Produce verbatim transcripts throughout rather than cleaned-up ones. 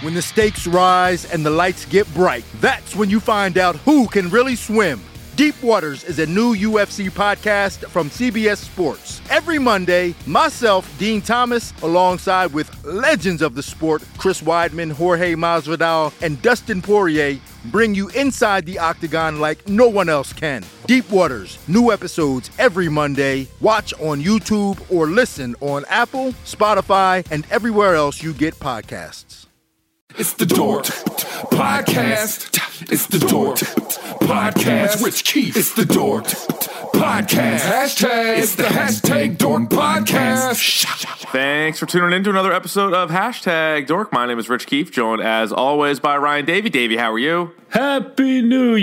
When the stakes rise and the lights get bright, that's when you find out who can really swim. Deep Waters is a new U F C podcast from C B S Sports. Every Monday, myself, Dean Thomas, alongside with legends of the sport, Chris Weidman, Jorge Masvidal, and Dustin Poirier, bring you inside the octagon like no one else can. Deep Waters, new episodes every Monday. Watch on YouTube or listen on Apple, Spotify, and everywhere else you get podcasts. It's the Dork Podcast. It's the Dork Podcast. Rich Keefe. It's the Dork Podcast. Hashtag. It's the hashtag Dork Podcast. Thanks for tuning in to another episode of Hashtag Dork. My name is Rich Keefe, joined as always by Ryan Davey. Davey, how are you? Happy New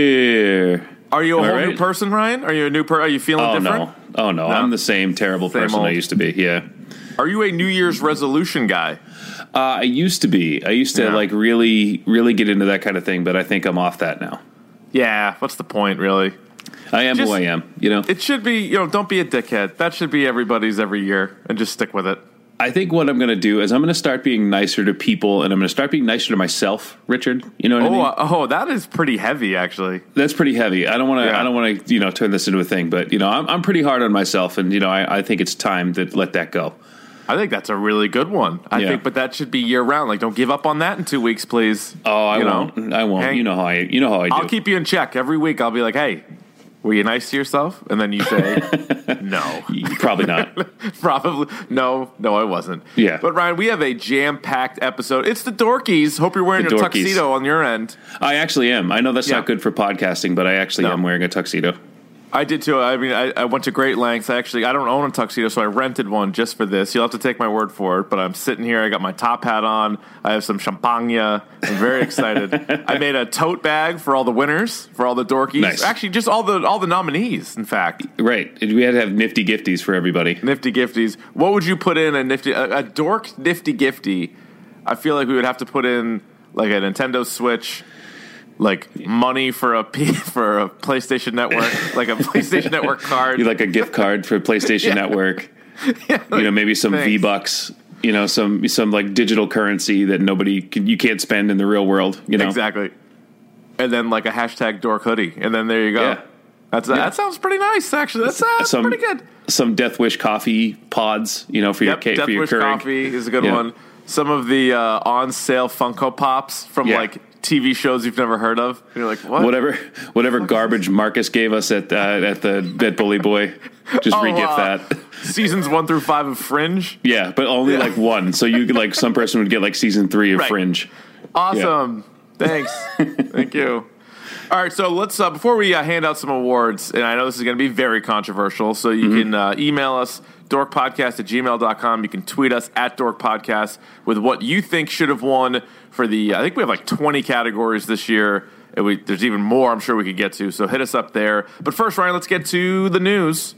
Year. Are you a Am I whole right? new person, Ryan? Are you a new person? Are you feeling Oh, different? no. Oh, no. No? I'm the same terrible Same person old. I used to be. Yeah. Are you a New Year's resolution guy? Uh, I used to be. I used to, Yeah. like, really, really get into that kind of thing, but I think I'm off that now. Yeah, what's the point, really? I am Just- who I am, you know? It should be, you know, don't be a dickhead. That should be everybody's every year, and just stick with it. I think what I'm going to do is I'm going to start being nicer to people, and I'm going to start being nicer to myself, Richard. You know what I Oh, mean? uh, oh, that is pretty heavy, actually. That's pretty heavy. I don't want to. Yeah. I don't want to. You know, turn this into a thing. But you know, I'm, I'm pretty hard on myself, and you know, I, I think it's time to let that go. I think that's a really good one. I Yeah. think, but that should be year round. Like, don't give up on that in two weeks, please. Oh, I You know? won't. I won't. Hang- You know how I. You know how I do. I'll keep you in check every week. I'll be like, "Hey, were you nice to yourself?" And then you say, "No, Probably not. probably no, no, I wasn't." Yeah. But Ryan, we have a jam-packed episode. It's the Dorkies. Hope you're wearing The your Dorkies. tuxedo on your end. I actually am. I know that's Yeah. not good for podcasting, but I actually No. am wearing a tuxedo. I did too. I mean, I, I went to great lengths. I actually, I don't own a tuxedo, so I rented one just for this. You'll have to take my word for it. But I'm sitting here. I got my top hat on. I have some champagne. I'm very excited. I made a tote bag for all the winners, for all the Dorkies. Nice. Actually, just all the all the nominees. In fact, Right. We had to have nifty gifties for everybody. nifty gifties. What would you put in a nifty, a, a dork nifty gifty? I feel like we would have to put in like a Nintendo Switch. Like money for a P, for a PlayStation Network, like a PlayStation Network card. You like a gift card for PlayStation Yeah. Network. Yeah, You know, maybe some thanks. V Bucks. You know, some some like digital currency that nobody can, you can't spend in the real world. You know, Exactly. And then like a hashtag dork hoodie. And then there you go. Yeah. That's That sounds pretty nice, actually. That's, uh, that's some pretty good. Some Death Wish coffee pods. You know, for Yep, your ca- Death for your Wish Keurig. coffee is a good Yeah. one. Some of the uh, on-sale Funko Pops from Yeah. like T V shows you've never heard of. And you're like, what? Whatever, whatever garbage Marcus gave us at uh, at the at Bully Boy, just Oh, re-gift uh, that. Seasons one through five of Fringe. Yeah, but only Yeah. like one. So you could like some person would get like season three of Right. Fringe. Awesome. Thanks. Thank you. All right, so let's, uh, before we uh, hand out some awards, and I know this is going to be very controversial, so you can uh, email us, dorkpodcast at gmail dot com. You can tweet us at dorkpodcast with what you think should have won for the, I think we have like twenty categories this year. And we, there's even more I'm sure we could get to, so hit us up there. But first, Ryan, let's get to the news.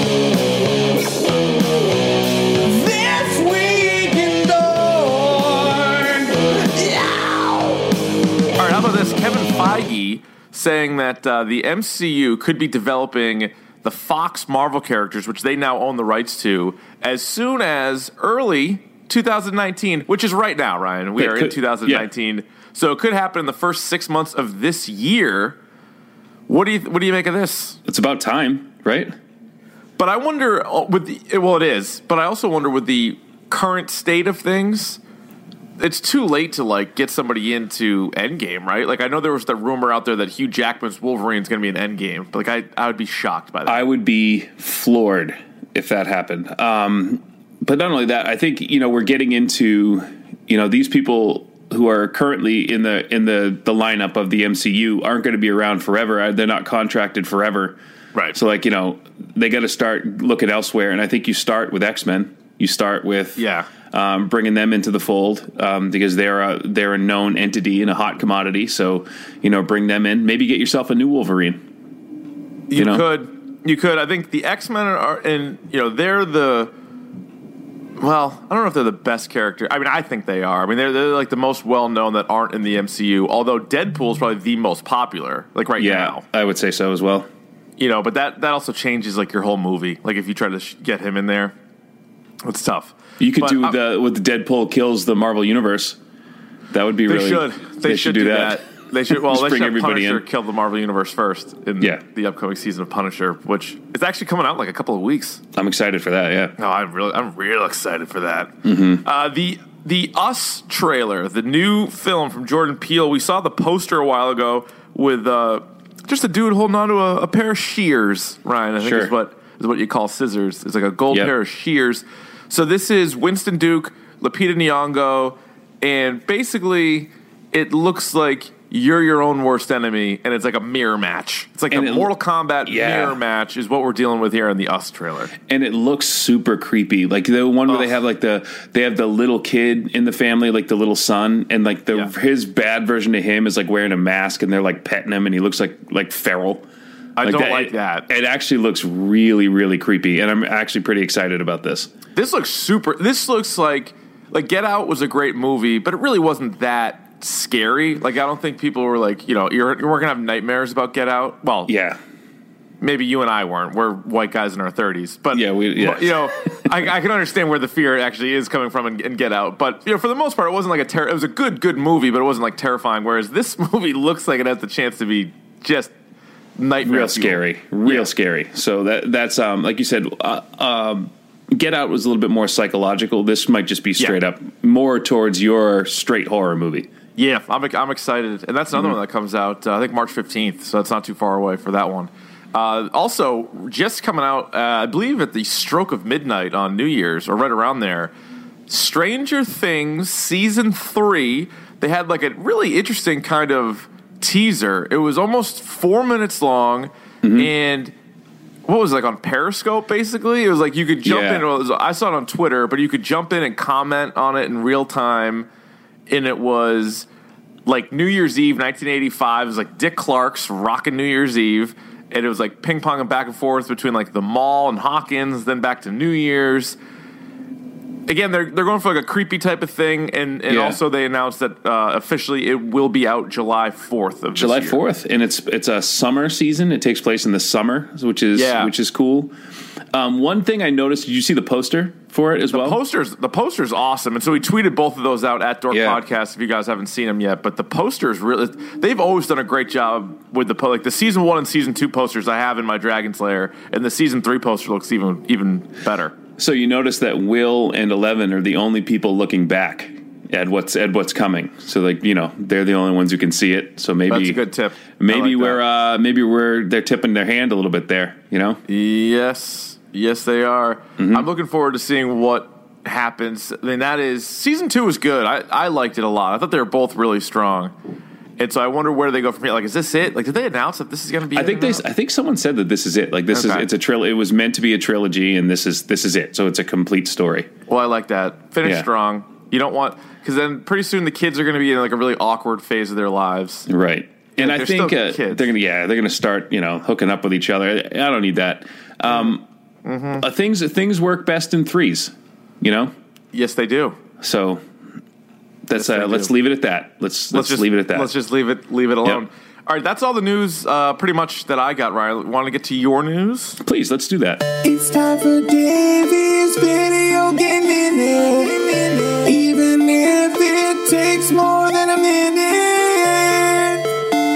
This week in Dork. All right, how about this? Kevin Feige saying that uh, the M C U could be developing the Fox Marvel characters, which they now own the rights to, as soon as early two thousand nineteen, which is right now, Ryan. We It are could- in two thousand nineteen. So it could happen in the first six months of this year. What do you What do you make of this? It's about time, right? But I wonder, uh, with the, well, it is. But I also wonder, with the current state of things, it's too late to like get somebody into Endgame, right? Like I know there was the rumor out there that Hugh Jackman's Wolverine is going to be in Endgame, but like I, I would be shocked by that. I would be floored if that happened. Um, but not only that, I think you know we're getting into you know these people who are currently in the in the the lineup of the M C U aren't going to be around forever. They're not contracted forever. Right. So like you know they got to start looking elsewhere, and I think you start with X-Men. You start with Yeah. um, bringing them into the fold um, because they're a they're a known entity and a hot commodity. So you know bring them in. Maybe get yourself a new Wolverine. you you know. could, you could. I think the X-Men are, and you know, they're the. Well, I don't know if they're the best character. I mean, I think they are. I mean, they're, they're like the most well-known that aren't in the M C U, although Deadpool is probably the most popular, like right Yeah, now. I would say so as well. You know, but that, that also changes like your whole movie. Like if you try to sh- get him in there, it's tough. You could But do I'm- the with the Deadpool kills the Marvel Universe. That would be they really. Should. They, they should should do do that. that. They should. Well, Just they bring should have everybody Punisher in. kill the Marvel Universe first in Yeah. the upcoming season of Punisher, which is actually coming out in like a couple of weeks. I'm excited for that. Yeah. No, I'm really, I'm real excited for that. Mm-hmm. Uh, the the Us trailer, the new film from Jordan Peele. We saw the poster a while ago with uh, just a dude holding onto a, a pair of shears. Ryan, I think Sure. is what is what you call scissors. It's like a gold Yep. pair of shears. So this is Winston Duke, Lupita Nyong'o, and basically it looks like you're your own worst enemy, and it's like a mirror match. It's like And a it- Mortal Kombat yeah. mirror match is what we're dealing with here in the Us trailer. And it looks super creepy. Like the one where Oh. they have like the they have the little kid in the family, like the little son, and like the Yeah. his bad version of him is like wearing a mask, and they're like petting him, and he looks like like feral. I don't like it, that. It actually looks really really creepy, and I'm actually pretty excited about this. This looks super. This looks like like Get Out was a great movie, but it really wasn't that scary. Like I don't think people were like, you know, you're you're gonna have nightmares about Get Out. Well, Yeah. maybe you and I weren't. We're white guys in our thirties, but Yeah, we- yeah. you know, I, I can understand where the fear actually is coming from in, in Get Out. But you know, for the most part, it wasn't like a ter- It was a good good movie, but it wasn't like terrifying. Whereas this movie looks like it has the chance to be just nightmare Real fuel. scary, real Yeah. scary. So that that's um like you said, uh, um, Get Out was a little bit more psychological. This might just be straight Yeah. up more towards your straight horror movie. Yeah, I'm I'm excited, and that's another Mm-hmm. one that comes out. Uh, I think March fifteenth, so it's not too far away for that one. Uh, also, just coming out, uh, I believe at the stroke of midnight on New Year's, or right around there. Stranger Things season three. They had like a really interesting kind of teaser. It was almost four minutes long, Mm-hmm. and what was it, like on Periscope? Basically, it was like you could jump Yeah. in. Well, it was, I saw it on Twitter, but you could jump in and comment on it in real time. And it was like New Year's Eve, nineteen eighty-five. It was like Dick Clark's rocking New Year's Eve, and it was like ping ponging back and forth between like the mall and Hawkins, then back to New Year's. Again, they're they're going for like a creepy type of thing, and, and Yeah. also they announced that uh, officially it will be out July fourth of July this year. fourth, and it's it's a summer season. It takes place in the summer, which is Yeah. which is cool. Um, one thing I noticed, did you see the poster for it as The well? posters, the poster's awesome, and so we tweeted both of those out at Dork Yeah. Podcast. If you guys haven't seen them yet, but the posters really—they've always done a great job with the po- like the season one and season two posters I have in my Dragon Slayer, and the season three poster looks even even better. So you notice that Will and Eleven are the only people looking back at what's at what's coming. So like you know they're the only ones who can see it. So maybe That's a good tip. I Maybe like we're that. uh, maybe we're they're tipping their hand a little bit there. You know. Yes, yes, they are. Mm-hmm. I'm looking forward to seeing what happens. I mean, that is season two was good. I I liked it a lot. I thought they were both really strong. And so I wonder where they go from here. Like, is this it? Like, did they announce that this is going to be? I think they. I think someone said that this is it. Like this Okay. is it's a trilogy. It was meant to be a trilogy, and this is this is it. So it's a complete story. Well, I like that. Finish Yeah. strong. You don't want because then pretty soon the kids are going to be in like a really awkward phase of their lives. Right. And Yeah, I they're think still uh, kids. they're gonna yeah they're gonna start you know hooking up with each other. I don't need that. Um, Mm-hmm. uh, things things work best in threes. You know. Yes, they do. So that's Yes, they uh, let's do. leave it at that. Let's let's, just leave it at that. Let's just leave it leave it alone. Yep. All right, that's all the news, uh, pretty much that I got. Ryan, want to get to your news? Please let's do that. It's time for Davey's Video Game Minute. Even if it takes more than a minute.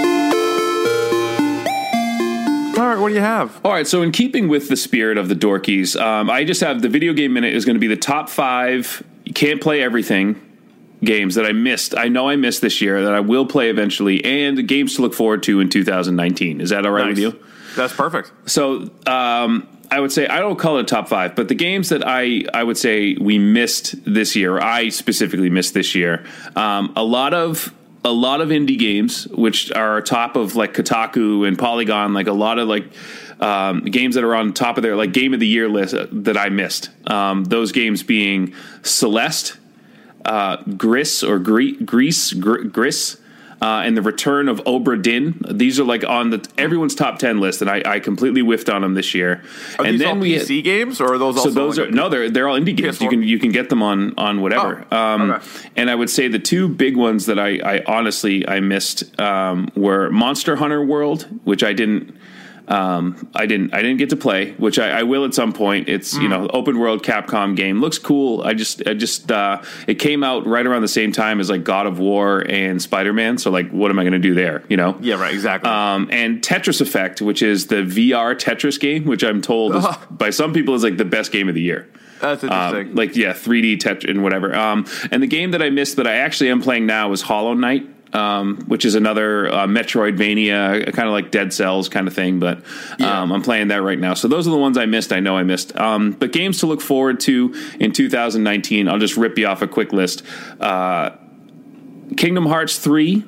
All right, what do you have? All right, so in keeping with the spirit of the Dorkies, um, I just have the Video Game Minute is going to be the top five. You can't play everything. Games that I missed. I know I missed this year that I will play eventually, and games to look forward to in two thousand nineteen. Is that all right Nice. with you? That's perfect. So um, I would say I don't call it a top five, but the games that I I would say we missed this year, I specifically missed this year. Um, a lot of a lot of indie games, which are top of like Kotaku and Polygon, like a lot of like. Um, games that are on top of their like game of the year list that I missed. Um, those games being Celeste, uh, Gris or Gre- Grease, Gr- Gris, uh, and the Return of Obra Dinn. These are like on the everyone's top ten list, and I, I completely whiffed on them this year. Are and these then all we P C games, or are those so also those like are no, they're they're all indie games. P S four? You can you can get them on on whatever. Oh, um, okay. And I would say the two big ones that I, I honestly I missed um, were Monster Hunter World, which I didn't. Um, I didn't. I didn't get to play, which I, I will at some point. It's mm. you know open world Capcom game, looks cool. I just I just uh, it came out right around the same time as like God of War and Spider-Man. So like, what am I going to do there? You know? Yeah, right. Exactly. Um, and Tetris Effect, which is the V R Tetris game, which I'm told is, by some people is like the best game of the year. That's interesting. Um, like yeah, three D Tetris and whatever. Um, and the game that I missed that I actually am playing now is Hollow Knight. Um, which is another uh, Metroidvania, kind of like Dead Cells kind of thing, but um, yeah. I'm playing that right now. So those are the ones I missed. I know I missed. Um, but games to look forward to in two thousand nineteen. I'll just rip you off a quick list. Uh, Kingdom Hearts three,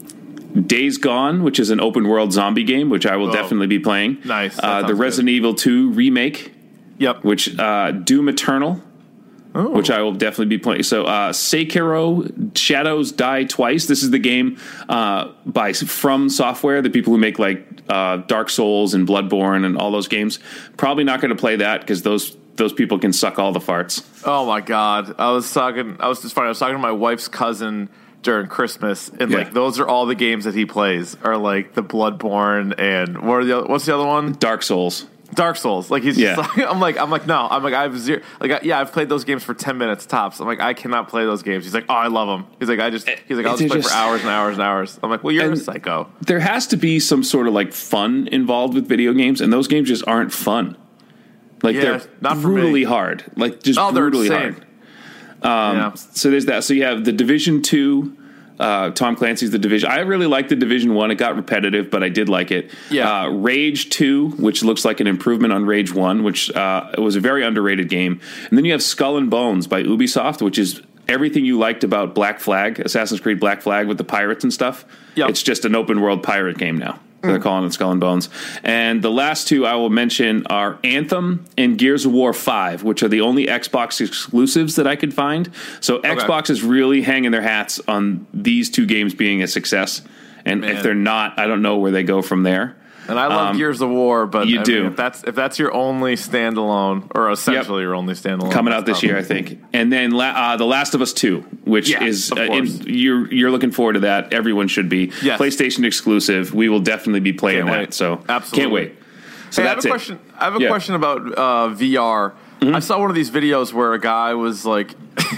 Days Gone, which is an open world zombie game, which I will oh, definitely be playing. Nice. Uh, the Resident good. Evil two remake. Yep. Which uh, Doom Eternal. Oh. Which I will definitely be playing. So, uh, Sekiro: Shadows Die Twice. This is the game uh, by From Software, the people who make like uh, Dark Souls and Bloodborne and all those games. Probably not going to play that because those those people can suck all the farts. Oh my god! I was talking. I was just funny. I was talking to my wife's cousin during Christmas, and yeah. like those are all the games that he plays are like the Bloodborne and what are the what's the other one? Dark Souls. Dark Souls, like he's yeah. just like, I'm like, I'm like, no, I'm like, I have zero, like, I, yeah, I've played those games for ten minutes tops. I'm like, I cannot play those games. He's like, oh, I love them. He's like, I just, he's like, I'll just play just, for hours and hours and hours. I'm like, well, you're a psycho. There has to be some sort of like fun involved with video games, and those games just aren't fun. Like yeah, they're not brutally hard, like just oh, brutally hard. Um, yeah. So there's that. So you have the Division Two. Uh, Tom Clancy's The Division. I really liked The Division one. It got repetitive, but I did like it. Yeah. Uh, Rage two, which looks like an improvement on Rage one, which uh, was a very underrated game. And then you have Skull and Bones by Ubisoft, which is everything you liked about Black Flag, Assassin's Creed Black Flag with the pirates and stuff. Yep. It's just an open world pirate game now. They're calling it Skull and Bones. And the last two I will mention are Anthem and Gears of War five, which are the only Xbox exclusives that I could find. So okay. Xbox is really hanging their hats on these two games being a success. And Man. if they're not, I don't know where they go from there. And I love um, Gears of War, but you I do. Mean, if that's if that's your only standalone, or essentially yep. your only standalone, coming out this year, I think. And then uh, The Last of Us two, which yeah, is uh, in, you're you're looking forward to that. Everyone should be. Yes. PlayStation exclusive. We will definitely be playing can't that. Wait. So absolutely can't wait. So hey, that's I have a it. question. I have a yeah. question about uh, V R. Mm-hmm. I saw one of these videos where a guy was like.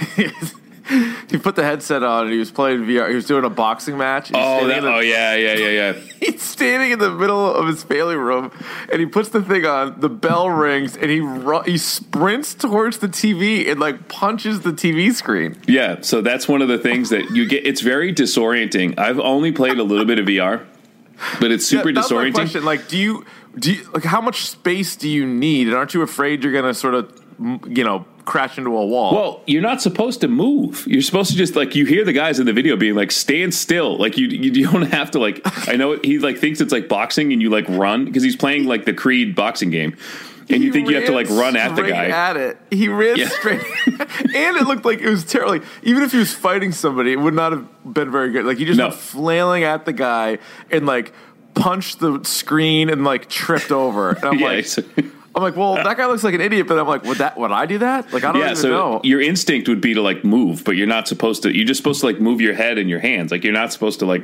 He put the headset on and he was playing V R. He was doing a boxing match. Oh, that, the, oh yeah, yeah, yeah, yeah. He's standing in the middle of his family room, and he puts the thing on. The bell rings, and he ru- he sprints towards the T V and like punches the T V screen. Yeah, so that's one of the things that you get. It's very disorienting. I've only played a little bit of V R, but it's super yeah, that's disorienting. My question. Like, do you do you, like how much space do you need, and aren't you afraid you're going to sort of you know? crash into a wall? Well, you're not supposed to move. You're supposed to just like you hear the guys in the video being like, stand still. Like you, you don't have to like. I know he like thinks it's like boxing and you like run because he's playing like the Creed boxing game, and he you think you have to like run at the guy. At it, he ran yeah. straight, and it looked like it was terrible. Like, even if he was fighting somebody, it would not have been very good. Like he just no. went flailing at the guy and like punched the screen and like tripped over. And I'm yeah, like. I'm like, well, that guy looks like an idiot, but I'm like, would that would I do that? Like, I don't yeah, even so know. Your instinct would be to like move, but you're not supposed to. You're just supposed to like move your head and your hands. Like you're not supposed to like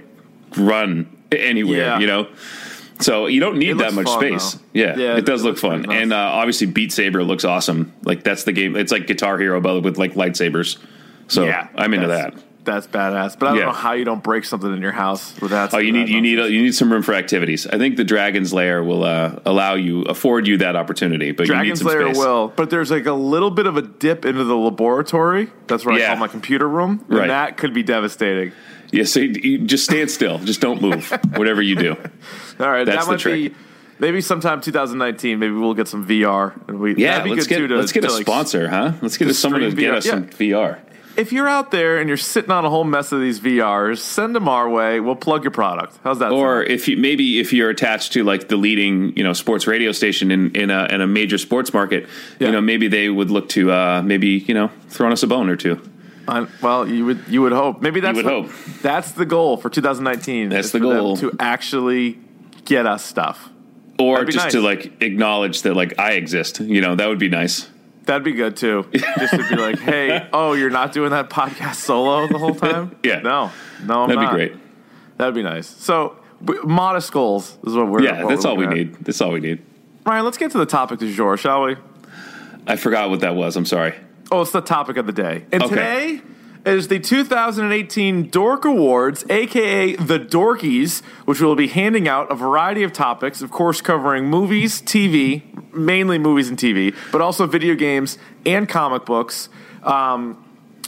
run anywhere. Yeah. You know. So you don't need it that much fun, space. Yeah, yeah, it does it look fun, nice. and uh, obviously Beat Saber looks awesome. Like that's the game. It's like Guitar Hero, but with like lightsabers. So yeah, I'm into that. That's badass, but I don't yeah. know how you don't break something in your house with that. Oh, you need you need you need some room for activities. I think the Dragon's Lair will uh, allow you afford you that opportunity, but Dragon's you need some Lair space. will, but there's like a little bit of a dip into the laboratory. That's what yeah. I call my computer room, and right. that could be devastating. Yeah, so you, you just stand still, just don't move. Whatever you do. All right, that's that might the trick. be. Maybe sometime twenty nineteen, maybe we'll get some V R. And we, yeah, that'd be let's good get too to, let's get to a like, sponsor, huh? Let's get someone to get us yeah. some V R. If you're out there and you're sitting on a whole mess of these V Rs, send them our way. We'll plug your product. How's that? Or sound? if you maybe if you're attached to like the leading you know sports radio station in in a, in a major sports market, yeah. you know maybe they would look to uh, maybe you know throwing us a bone or two. Uh, well, you would you would hope. Maybe that's you would what, hope. That's the goal for twenty nineteen. That's the goal to actually get us stuff. Or just nice. to like acknowledge that like I exist. You know that would be nice. That'd be good too. Just to be like, hey, oh, you're not doing that podcast solo the whole time? yeah. No, no, I'm That'd not. be great. That'd be nice. So modest goals is what we're. Yeah, what that's we're all we at. need. That's all we need. Ryan, let's get to the topic du jour, shall we? I forgot what that was. I'm sorry. Oh, it's the topic of the day. And Okay. today is the two thousand eighteen Dork Awards, a k a the Dorkies, which will be handing out a variety of topics, of course covering movies, T V, mainly movies and T V, but also video games and comic books. Um,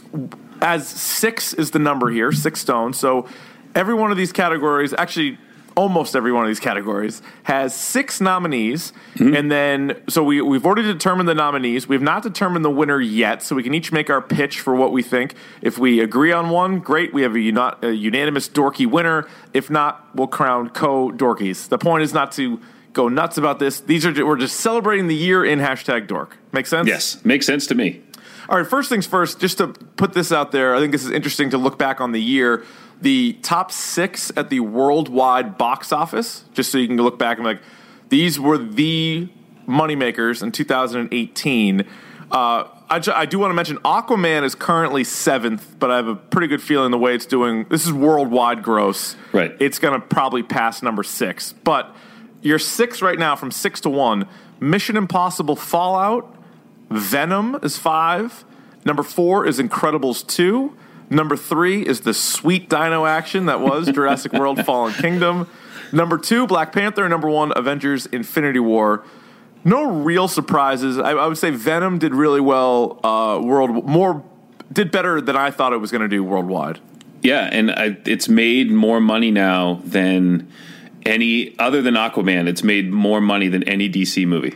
as six is the number here, six stones. So every one of these categories, actually almost every one of these categories, has six nominees. Mm-hmm. And then, so we, we've already determined the nominees. We've not determined the winner yet, so we can each make our pitch for what we think. If we agree on one, great. We have a, uni- a unanimous dorky winner. If not, we'll crown co-dorkies. The point is not to go nuts about this. These are We're just celebrating the year in hashtag dork. Make sense? Yes, makes sense to me. All right, first things first, just to put this out there, I think this is interesting to look back on the year. The top six at the worldwide box office, just so you can look back and be like, these were the moneymakers in two thousand eighteen. Uh, I, ju- I do want to mention Aquaman is currently seventh, but I have a pretty good feeling the way it's doing. This is worldwide gross. Right. It's going to probably pass number six. But you're six right now from six to one. Mission Impossible Fallout. Venom is five. Number four is Incredibles two. Number three is the sweet dino action that was Jurassic World Fallen Kingdom. Number two, Black Panther. Number one, Avengers Infinity War. No real surprises. I, I would say Venom did really well. Uh, world more did better than I thought it was going to do worldwide. Yeah, and I, it's made more money now than any other than Aquaman. It's made more money than any D C movie,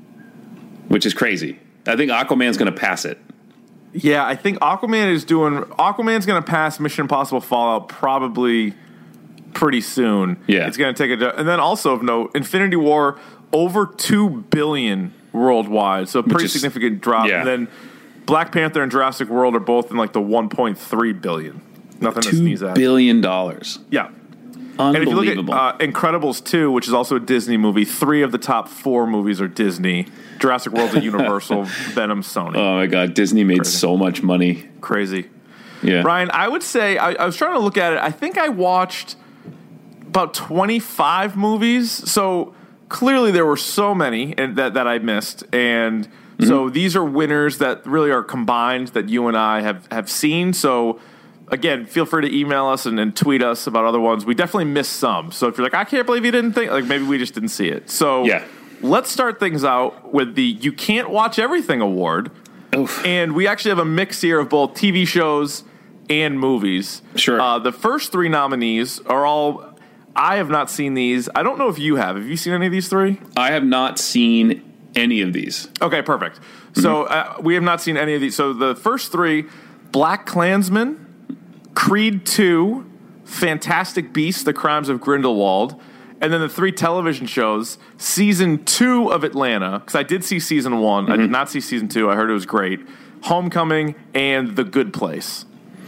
which is crazy. I think Aquaman's going to pass it. Yeah, I think Aquaman is doing. Aquaman's going to pass Mission Impossible Fallout probably pretty soon. Yeah, it's going to take a. And then also of note, Infinity War over two billion worldwide, so a pretty is, significant drop. Yeah. And then Black Panther and Jurassic World are both in like the one point three billion. Nothing to sneeze at. Two billion dollars. Yeah. Unbelievable. And if you look at uh, Incredibles two, which is also a Disney movie, three of the top four movies are Disney. Jurassic World's a Universal, Venom, Sony. Oh, my God. Disney made Crazy. so much money. Crazy. Yeah. Ryan, I would say, I, I was trying to look at it. I think I watched about twenty-five movies. So clearly there were so many and that, that I missed. And mm-hmm. so these are winners that really are combined that you and I have, have seen. So again, feel free to email us and, and tweet us about other ones. We definitely missed some. So if you're like, I can't believe you didn't think, like maybe we just didn't see it. So yeah. Let's start things out with the You Can't Watch Everything Award. Oof. And we actually have a mix here of both T V shows and movies. Sure. Uh, the first three nominees are all, I have not seen these. I don't know if you have. Have you seen any of these three? I have not seen any of these. Okay, perfect. Mm-hmm. So uh, we have not seen any of these. So the first three, Black Klansman, Creed two, Fantastic Beasts, The Crimes of Grindelwald, and then the three television shows, season two of Atlanta, because I did see season one. Mm-hmm. I did not see season two. I heard it was great. Homecoming and The Good Place.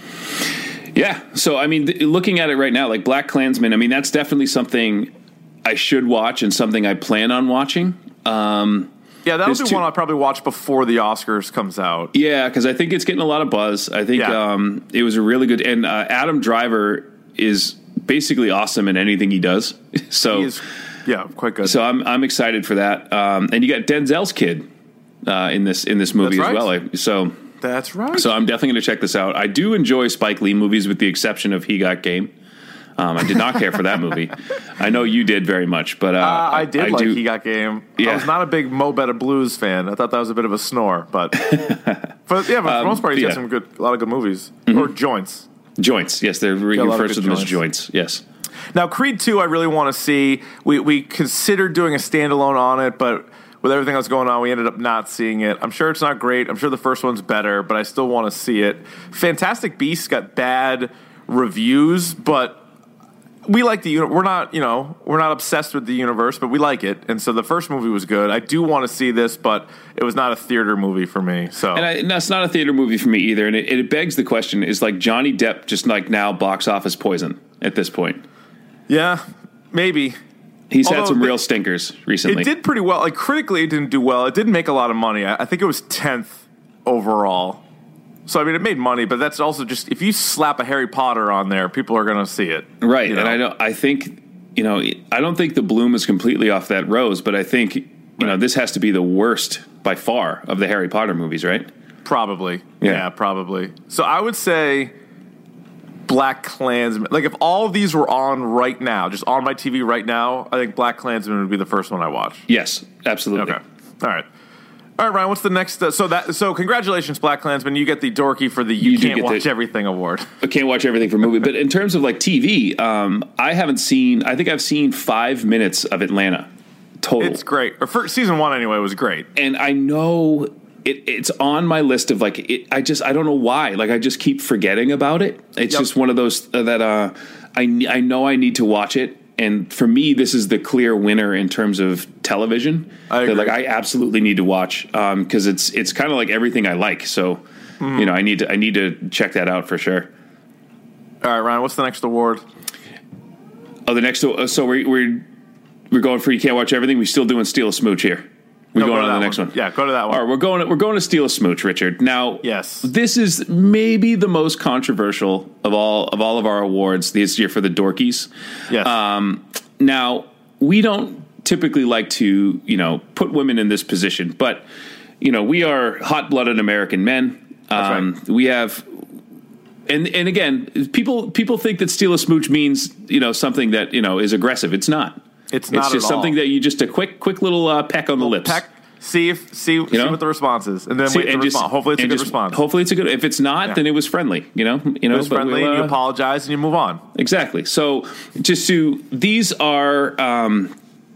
Yeah. So, I mean, th- looking at it right now, like Black Klansman, I mean, that's definitely something I should watch and something I plan on watching. Um, yeah, that'll be two- one I'll probably watch before the Oscars comes out. Yeah, because I think it's getting a lot of buzz. I think Yeah. um, it was a really good... And uh, Adam Driver is basically awesome in anything he does. So, He is, yeah, quite good. So I'm I'm excited for that. Um, and you got Denzel's kid uh, in this in this movie That's as right. well. I, so That's right. So I'm definitely going to check this out. I do enjoy Spike Lee movies, with the exception of He Got Game. Um, I did not care for that movie. I know you did very much, but uh, uh, I did I like do, He Got Game. Yeah. I was not a big Mo Better Blues fan. I thought that was a bit of a snore, but for, yeah, but for the Um, most part, he's yeah. got some good, a lot of good movies or joints. Joints. Yes, they're he a lot of refers to good them as joints. joints. Yes. Now, Creed two, I really want to see. We we considered doing a standalone on it, but with everything that's going on, we ended up not seeing it. I'm sure it's not great. I'm sure the first one's better, but I still want to see it. Fantastic Beasts got bad reviews, but we like the uni- we're not you know we're not obsessed with the universe, but we like it, and so the first movie was good. I do want to see this, but it was not a theater movie for me. So And, I, and that's not a theater movie for me either. And it, it begs the question: is like Johnny Depp just like now box office poison at this point? yeah, maybe. He's Although had some the- real stinkers recently. It did pretty well. Like critically, it didn't do well. It didn't make a lot of money. I, I think it was tenth overall. So I mean, it made money, but that's also just if you slap a Harry Potter on there, people are going to see it, right? you know? And I know I think you know, I don't think the bloom is completely off that rose, but I think, you right. know, this has to be the worst by far of the Harry Potter movies, right? Probably. Yeah, yeah probably. So I would say Black Klansman. Like, if all of these were on right now, just on my T V right now, I think Black Klansman would be the first one I watch. Yes, absolutely. Okay. All right. All right, Ryan, what's the next? Uh, so that so congratulations, Black Klansman. You get the dorky for the You, you Can't Watch the, Everything award. I can't watch everything for movie. But in terms of, like, T V, um, I haven't seen, I think I've seen five minutes of Atlanta total. It's great. Or for season one, anyway, was great. And I know it, it's on my list of, like, it, I just, I don't know why. Like, I just keep forgetting about it. It's yep. just one of those uh, that uh, I, I know I need to watch it. And for me, this is the clear winner in terms of television. I agree. That, like, I absolutely need to watch because um, it's it's kind of like everything I like. So, mm-hmm. you know, I need to I need to check that out for sure. All right, Ryan, what's the next award? Oh, the next so we're we're we're going for You Can't Watch Everything. We're still doing Steal a Smooch here. We're no, going go to on the next one. one. Yeah, go to that one. All right, we're going. We're going to Steal a Smooch, Richard. Now, yes, this is maybe the most controversial of all of all of our awards this year for the dorkies. Yes. Um, now, we don't typically like to, you know, put women in this position, but you know, we are hot-blooded American men. Um, That's right. We have. And and again, people people think that Steal a Smooch means, you know, something that, you know, is aggressive. It's not. It's not. It's just at something all. that you just a quick quick little uh, peck on the lips. Peck. See if see you see know? what the response is, and then see, wait for and the just, response. Hopefully, it's a good just, response. Hopefully, it's a good. If it's not, yeah. then it was friendly. You know, you know, it was friendly. We'll, uh, and you apologize and you move on. Exactly. So, just to these are. Um,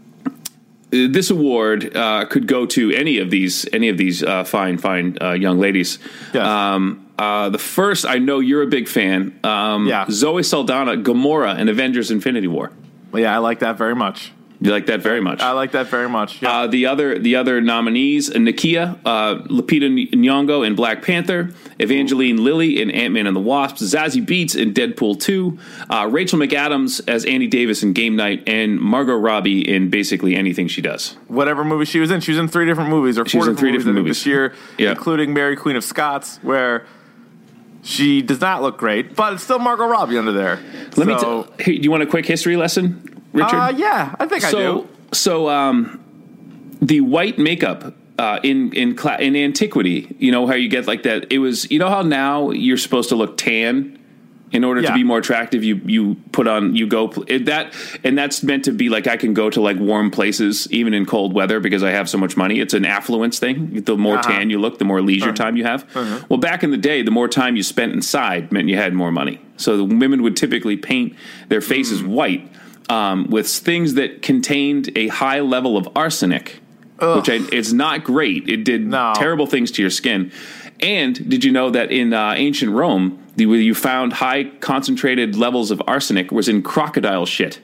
This award uh, could go to any of these, any of these uh, fine, fine uh, young ladies. Yes. Um, uh, the first, I know you're a big fan. Um, yeah. Zoe Saldana, Gamora, in Avengers: Infinity War. Well, yeah, I like that very much. You like that very much. I like that very much. Yeah. Uh, the other, the other nominees: Nakia, uh, Lupita Nyong'o in Black Panther, Evangeline Lilly in Ant-Man and the Wasp, Zazie Beetz in Deadpool two, uh, Rachel McAdams as Annie Davis in Game Night, and Margot Robbie in basically anything she does. Whatever movie she was in, she was in three different movies or four She's in different three movies, different I think, movies this year, yeah. including Mary Queen of Scots, where she does not look great, but it's still Margot Robbie under there. Let so, me. T- hey, do you want a quick history lesson, Richard? Uh, yeah, I think so, I do. So, um, the white makeup uh, in in cla- in antiquity, you know how you get like that. It was, you know how now you're supposed to look tan in order yeah. to be more attractive. You you put on you go it, that, and that's meant to be like I can go to like warm places even in cold weather because I have so much money. It's an affluence thing. The more uh-huh. tan you look, the more leisure uh-huh. time you have. Uh-huh. Well, back in the day, the more time you spent inside meant you had more money. So the women would typically paint their faces mm. white. Um, with things that contained a high level of arsenic, Ugh. which I, it's not great. It did no. terrible things to your skin. And did you know that in uh, ancient Rome, the, where you found high concentrated levels of arsenic was in crocodile shit?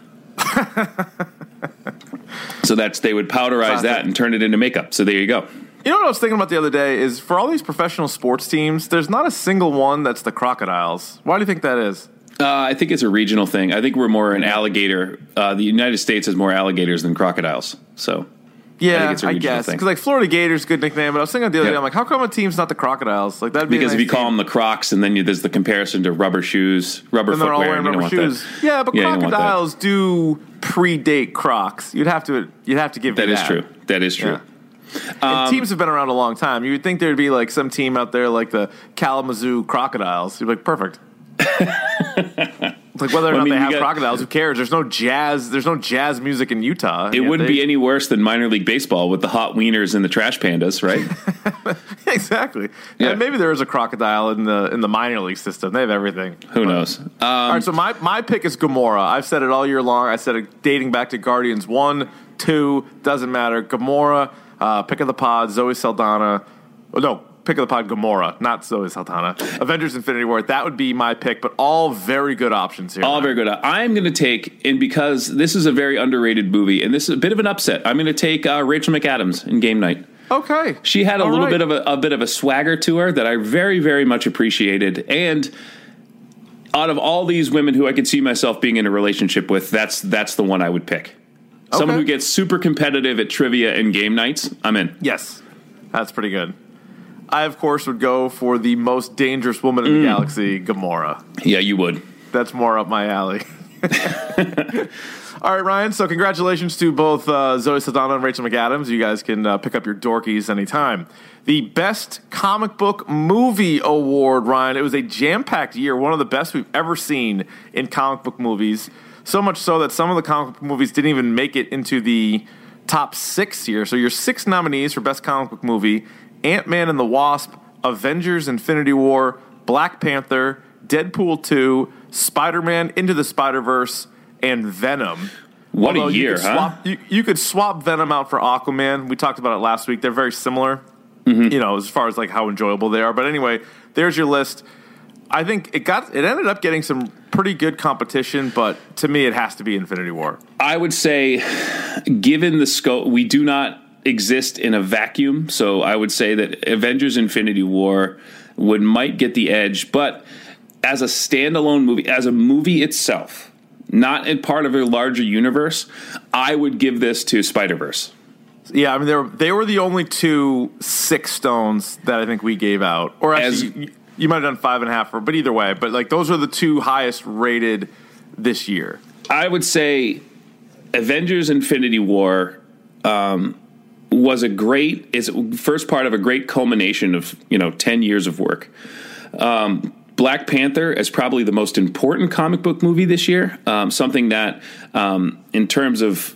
So that's they would powderize Classic. that and turn it into makeup. So there you go. You know what I was thinking about the other day is for all these professional sports teams, there's not a single one that's the crocodiles. Why do you think that is? Uh, I think it's a regional thing. I think we're more an alligator. Uh, the United States has more alligators than crocodiles. So, yeah, I, think it's a I regional guess thing. because like Florida Gators, good nickname. But I was thinking the other yeah. day, I'm like, how come a team's not the crocodiles? Like that'd be because a nice if you call team. them the Crocs, and then you, there's the comparison to rubber shoes, rubber and they're footwear. all wearing and you rubber don't want shoes. that. Yeah, but yeah, crocodiles do predate Crocs. You'd have to. You'd have to give that me is that. true. That is true. Yeah. Um, and teams have been around a long time. You would think there'd be like some team out there like the Kalamazoo Crocodiles. You'd be like, perfect. Like whether or well, not I mean, they have got, crocodiles, who cares? There's no jazz. There's no jazz music in Utah. It wouldn't they, be any worse than minor league baseball with the hot wieners and the trash pandas, right? Exactly. Yeah. And maybe there is a crocodile in the in the minor league system. They have everything. Who but, knows? Um, all right. So my my pick is Gamora. I've said it all year long. I said it dating back to Guardians one, two. Doesn't matter. Gamora. Uh, pick of the pod. Zoe Saldana. Oh, no. Pick of the pod, Gamora, not Zoe Saldana. Avengers Infinity War, that would be my pick, but all very good options here. All very good. I'm going to take, and because this is a very underrated movie, and this is a bit of an upset, I'm going to take uh, Rachel McAdams in Game Night. Okay. She had a all little right. bit of a, a bit of a swagger to her that I very, very much appreciated, and out of all these women who I could see myself being in a relationship with, that's that's the one I would pick. Okay. Someone who gets super competitive at trivia and game nights, I'm in. Yes, that's pretty good. I, of course, would go for the most dangerous woman in the mm. galaxy, Gamora. Yeah, you would. That's more up my alley. All right, Ryan. So congratulations to both uh, Zoe Saldana and Rachel McAdams. You guys can uh, pick up your dorkies anytime. The Best Comic Book Movie Award, Ryan. It was a jam-packed year, one of the best we've ever seen in comic book movies. So much so that some of the comic book movies didn't even make it into the top six here. So your six nominees for Best Comic Book Movie: Ant-Man and the Wasp, Avengers Infinity War, Black Panther, Deadpool two, Spider-Man Into the Spider-Verse, and Venom. What Although a year, you could huh? Swap, you, you could swap Venom out for Aquaman. We talked about it last week. They're very similar, mm-hmm. you know, as far as like how enjoyable they are. But anyway, there's your list. I think it got it ended up getting some pretty good competition, but to me, it has to be Infinity War. I would say, given the scope, we do not exist in a vacuum. So I would say that Avengers Infinity War would might get the edge, but as a standalone movie, as a movie itself, not in part of a larger universe, I would give this to Spider-Verse. Yeah, I mean, they were, they were the only two six stones that I think we gave out. Or actually, As, you, you might have done five and a half, for, but either way. But like those are the two highest rated this year. I would say Avengers Infinity War um, was a great, is first part of a great culmination of, you know, ten years of work. Um Black Panther is probably the most important comic book movie this year. Um, something that, um, in terms of,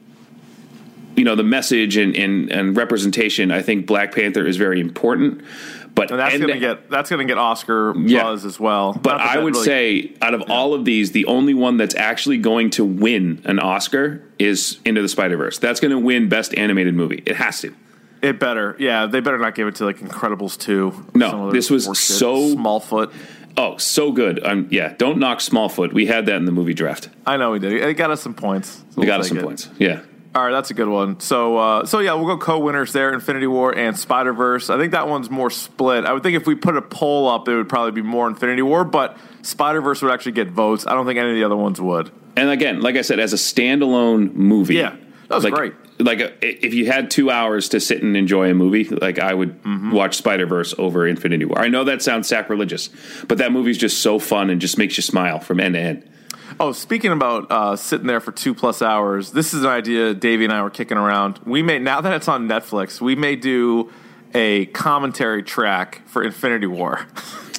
you know, the message and, and, and representation, I think Black Panther is very important. But and that's and, going to get that's going to get Oscar yeah, buzz as well. But I would really, say, out of yeah. all of these, the only one that's actually going to win an Oscar is Into the Spider-Verse. That's going to win Best Animated Movie. It has to. It better, yeah. They better not give it to like Incredibles two. No, this was so Smallfoot. Oh, so good. Um, yeah, don't knock Smallfoot. We had that in the movie draft. I know we did. It got us some points. So it we'll got us some it. points. Yeah. All right, that's a good one. So, uh, so yeah, we'll go co-winners there: Infinity War and Spider-Verse. I think that one's more split. I would think if we put a poll up, it would probably be more Infinity War, but Spider-Verse would actually get votes. I don't think any of the other ones would. And again, like I said, as a standalone movie, yeah, that was like, great. Like a, if you had two hours to sit and enjoy a movie, like I would mm-hmm. watch Spider-Verse over Infinity War. I know that sounds sacrilegious, but that movie's just so fun and just makes you smile from end to end. Oh, speaking about uh, sitting there for two plus hours, this is an idea Davey and I were kicking around. We may, now that it's on Netflix, we may do a commentary track for Infinity War.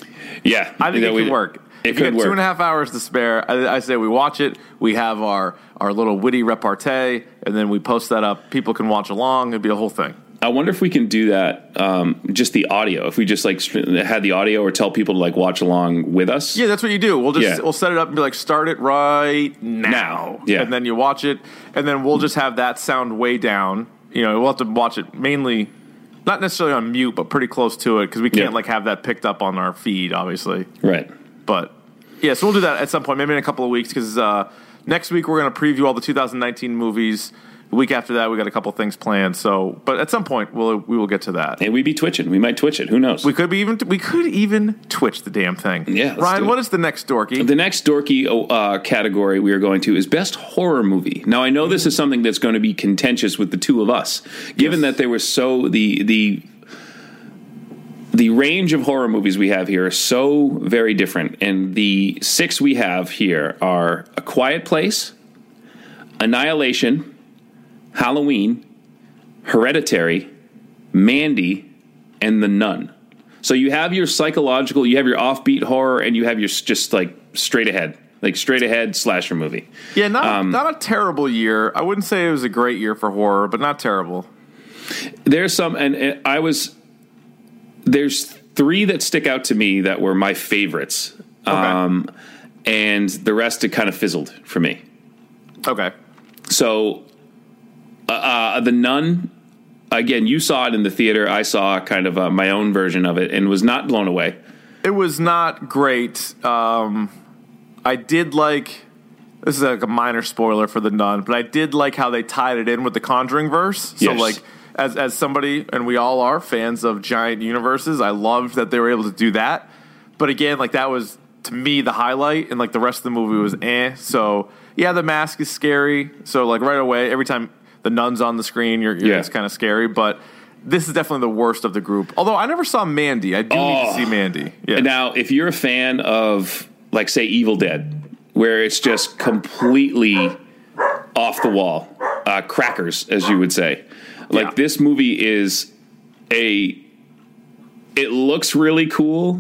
Yeah, I think it could work. It if could you get work. two and a half hours to spare, I, I say we watch it. We have our, our little witty repartee, and then we post that up. People can watch along. It'd be a whole thing. I wonder if we can do that, um, just the audio. If we just like had the audio, or tell people to like watch along with us. Yeah, that's what you do. We'll just Yeah. we'll set it up and be like, start it right now. Now. Yeah. And then you watch it, and then we'll just have that sound way down. You know, we'll have to watch it mainly, not necessarily on mute, but pretty close to it, because we can't Yeah. like have that picked up on our feed, obviously. Right. But yeah, so we'll do that at some point, maybe in a couple of weeks, because uh, next week we're going to preview all the two thousand nineteen movies. The week after that, we got a couple things planned. So, but at some point, we'll we will get to that. And we'd be twitching. We might twitch it. Who knows? We could be even we could even twitch the damn thing. Yeah, let's Ryan, do it. what is the next dorky? The next dorky uh, category we are going to is Best Horror Movie. Now, I know this is something that's going to be contentious with the two of us, given Yes. that there was so the the the range of horror movies we have here are so very different, and the six we have here are A Quiet Place, Annihilation, Halloween, Hereditary, Mandy, and The Nun. So you have your psychological, you have your offbeat horror, and you have your just like straight ahead, like straight ahead slasher movie. Yeah, not Um, not a terrible year. I wouldn't say it was a great year for horror, but not terrible. There's some, and, and I was, there's three that stick out to me that were my favorites. Okay. Um, and the rest, it kind of fizzled for me. Okay. So, uh, uh, The Nun, again, you saw it in the theater. I saw kind of uh, my own version of it and was not blown away. It was not great. Um, I did like, this is like a minor spoiler for The Nun, but I did like how they tied it in with the Conjuring verse. So Yes. like, as as somebody, and we all are fans of giant universes, I loved that they were able to do that. But again, like that was, to me, the highlight, and like the rest of the movie was eh. So yeah, the mask is scary. So like right away, every time the nun's on the screen, you're, you're Yeah. it's kind of scary. But this is definitely the worst of the group. Although I never saw Mandy. I do need Oh. to see Mandy. Yeah. Now, if you're a fan of, like, say, Evil Dead, where it's just completely off the wall, uh, crackers, as you would say. Like, yeah. this movie is a, it looks really cool.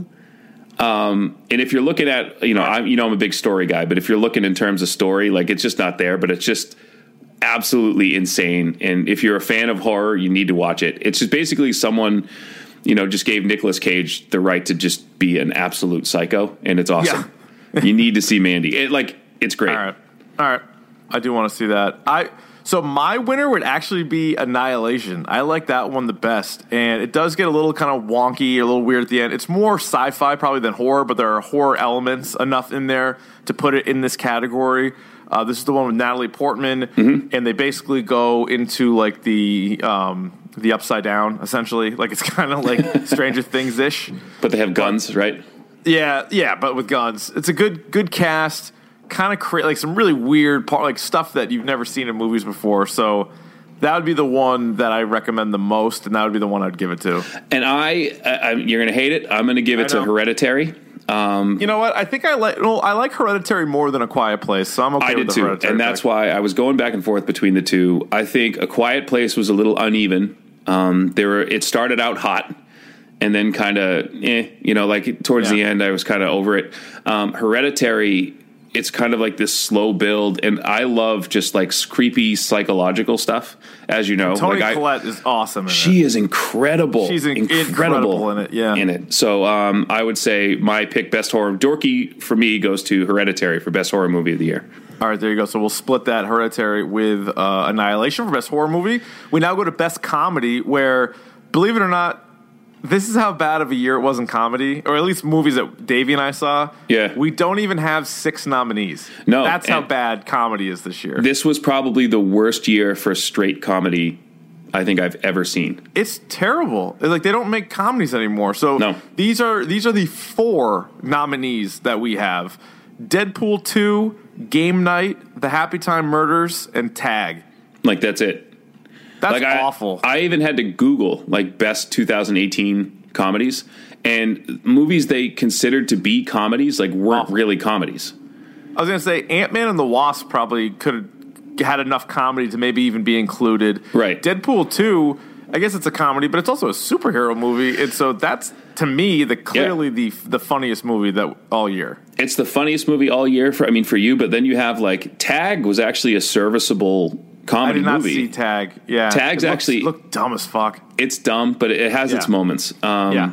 Um, and if you're looking at, you know, I'm, you know, I'm a big story guy, but if you're looking in terms of story, like, it's just not there, but it's just absolutely insane. And if you're a fan of horror, you need to watch it. It's just basically someone, you know, just gave Nicolas Cage the right to just be an absolute psycho, and it's awesome. Yeah. You need to see Mandy. It, like, it's great. All right. All right. I do want to see that. I So my winner would actually be Annihilation. I like that one the best. And it does get a little kind of wonky, a little weird at the end. It's more sci-fi probably than horror, but there are horror elements enough in there to put it in this category. Uh, this is the one with Natalie Portman, mm-hmm. and they basically go into like the um, the Upside Down, essentially. Like, it's kind of like Stranger Things-ish. But they have guns, right? Yeah, yeah, but with guns. It's a good good cast. Kind of create like some really weird part, like stuff that you've never seen in movies before. So that would be the one that I recommend the most, and that would be the one I'd give it to. And I, I you're going to hate it. I'm going to give it to Hereditary. Um, you know what? I think I like. Well, I like Hereditary more than A Quiet Place, so I'm okay I with did the too, Hereditary and that's pick. why I was going back and forth between the two. I think A Quiet Place was a little uneven. Um, there were. It started out hot. And then kind of, eh, you know, like towards yeah. the end, I was kind of over it. Um, Hereditary, it's kind of like this slow build, and I love just like creepy psychological stuff, as you know. Toni like Collette I, is awesome in she it. is incredible. She's in- incredible, incredible in it, yeah. In it. So um, I would say my pick, best horror, dorky for me goes to Hereditary for best horror movie of the year. All right, there you go. So we'll split that Hereditary with uh, Annihilation for best horror movie. We now go to best comedy, where, believe it or not, this is how bad of a year it was in comedy, or at least movies that Davey and I saw. Yeah. We don't even have six nominees. No. That's how bad comedy is this year. This was probably the worst year for straight comedy I think I've ever seen. It's terrible. Like, they don't make comedies anymore. So no. these are these are the four nominees that we have. Deadpool two, Game Night, The Happy Time Murders, and Tag. Like, that's it. That's like I, awful. I even had to Google like best two thousand eighteen comedies, and movies they considered to be comedies like weren't awful. Really comedies. I was going to say Ant-Man and the Wasp probably could have had enough comedy to maybe even be included. Right. Deadpool two, I guess it's a comedy, but it's also a superhero movie, and so that's to me the clearly yeah. the the funniest movie that all year. It's the funniest movie all year for I mean for you, but then you have like Tag was actually a serviceable comedy I did not movie. see Tag. Yeah, Tag's it looks, actually look dumb as fuck. It's dumb, but it has yeah. its moments. Um, yeah,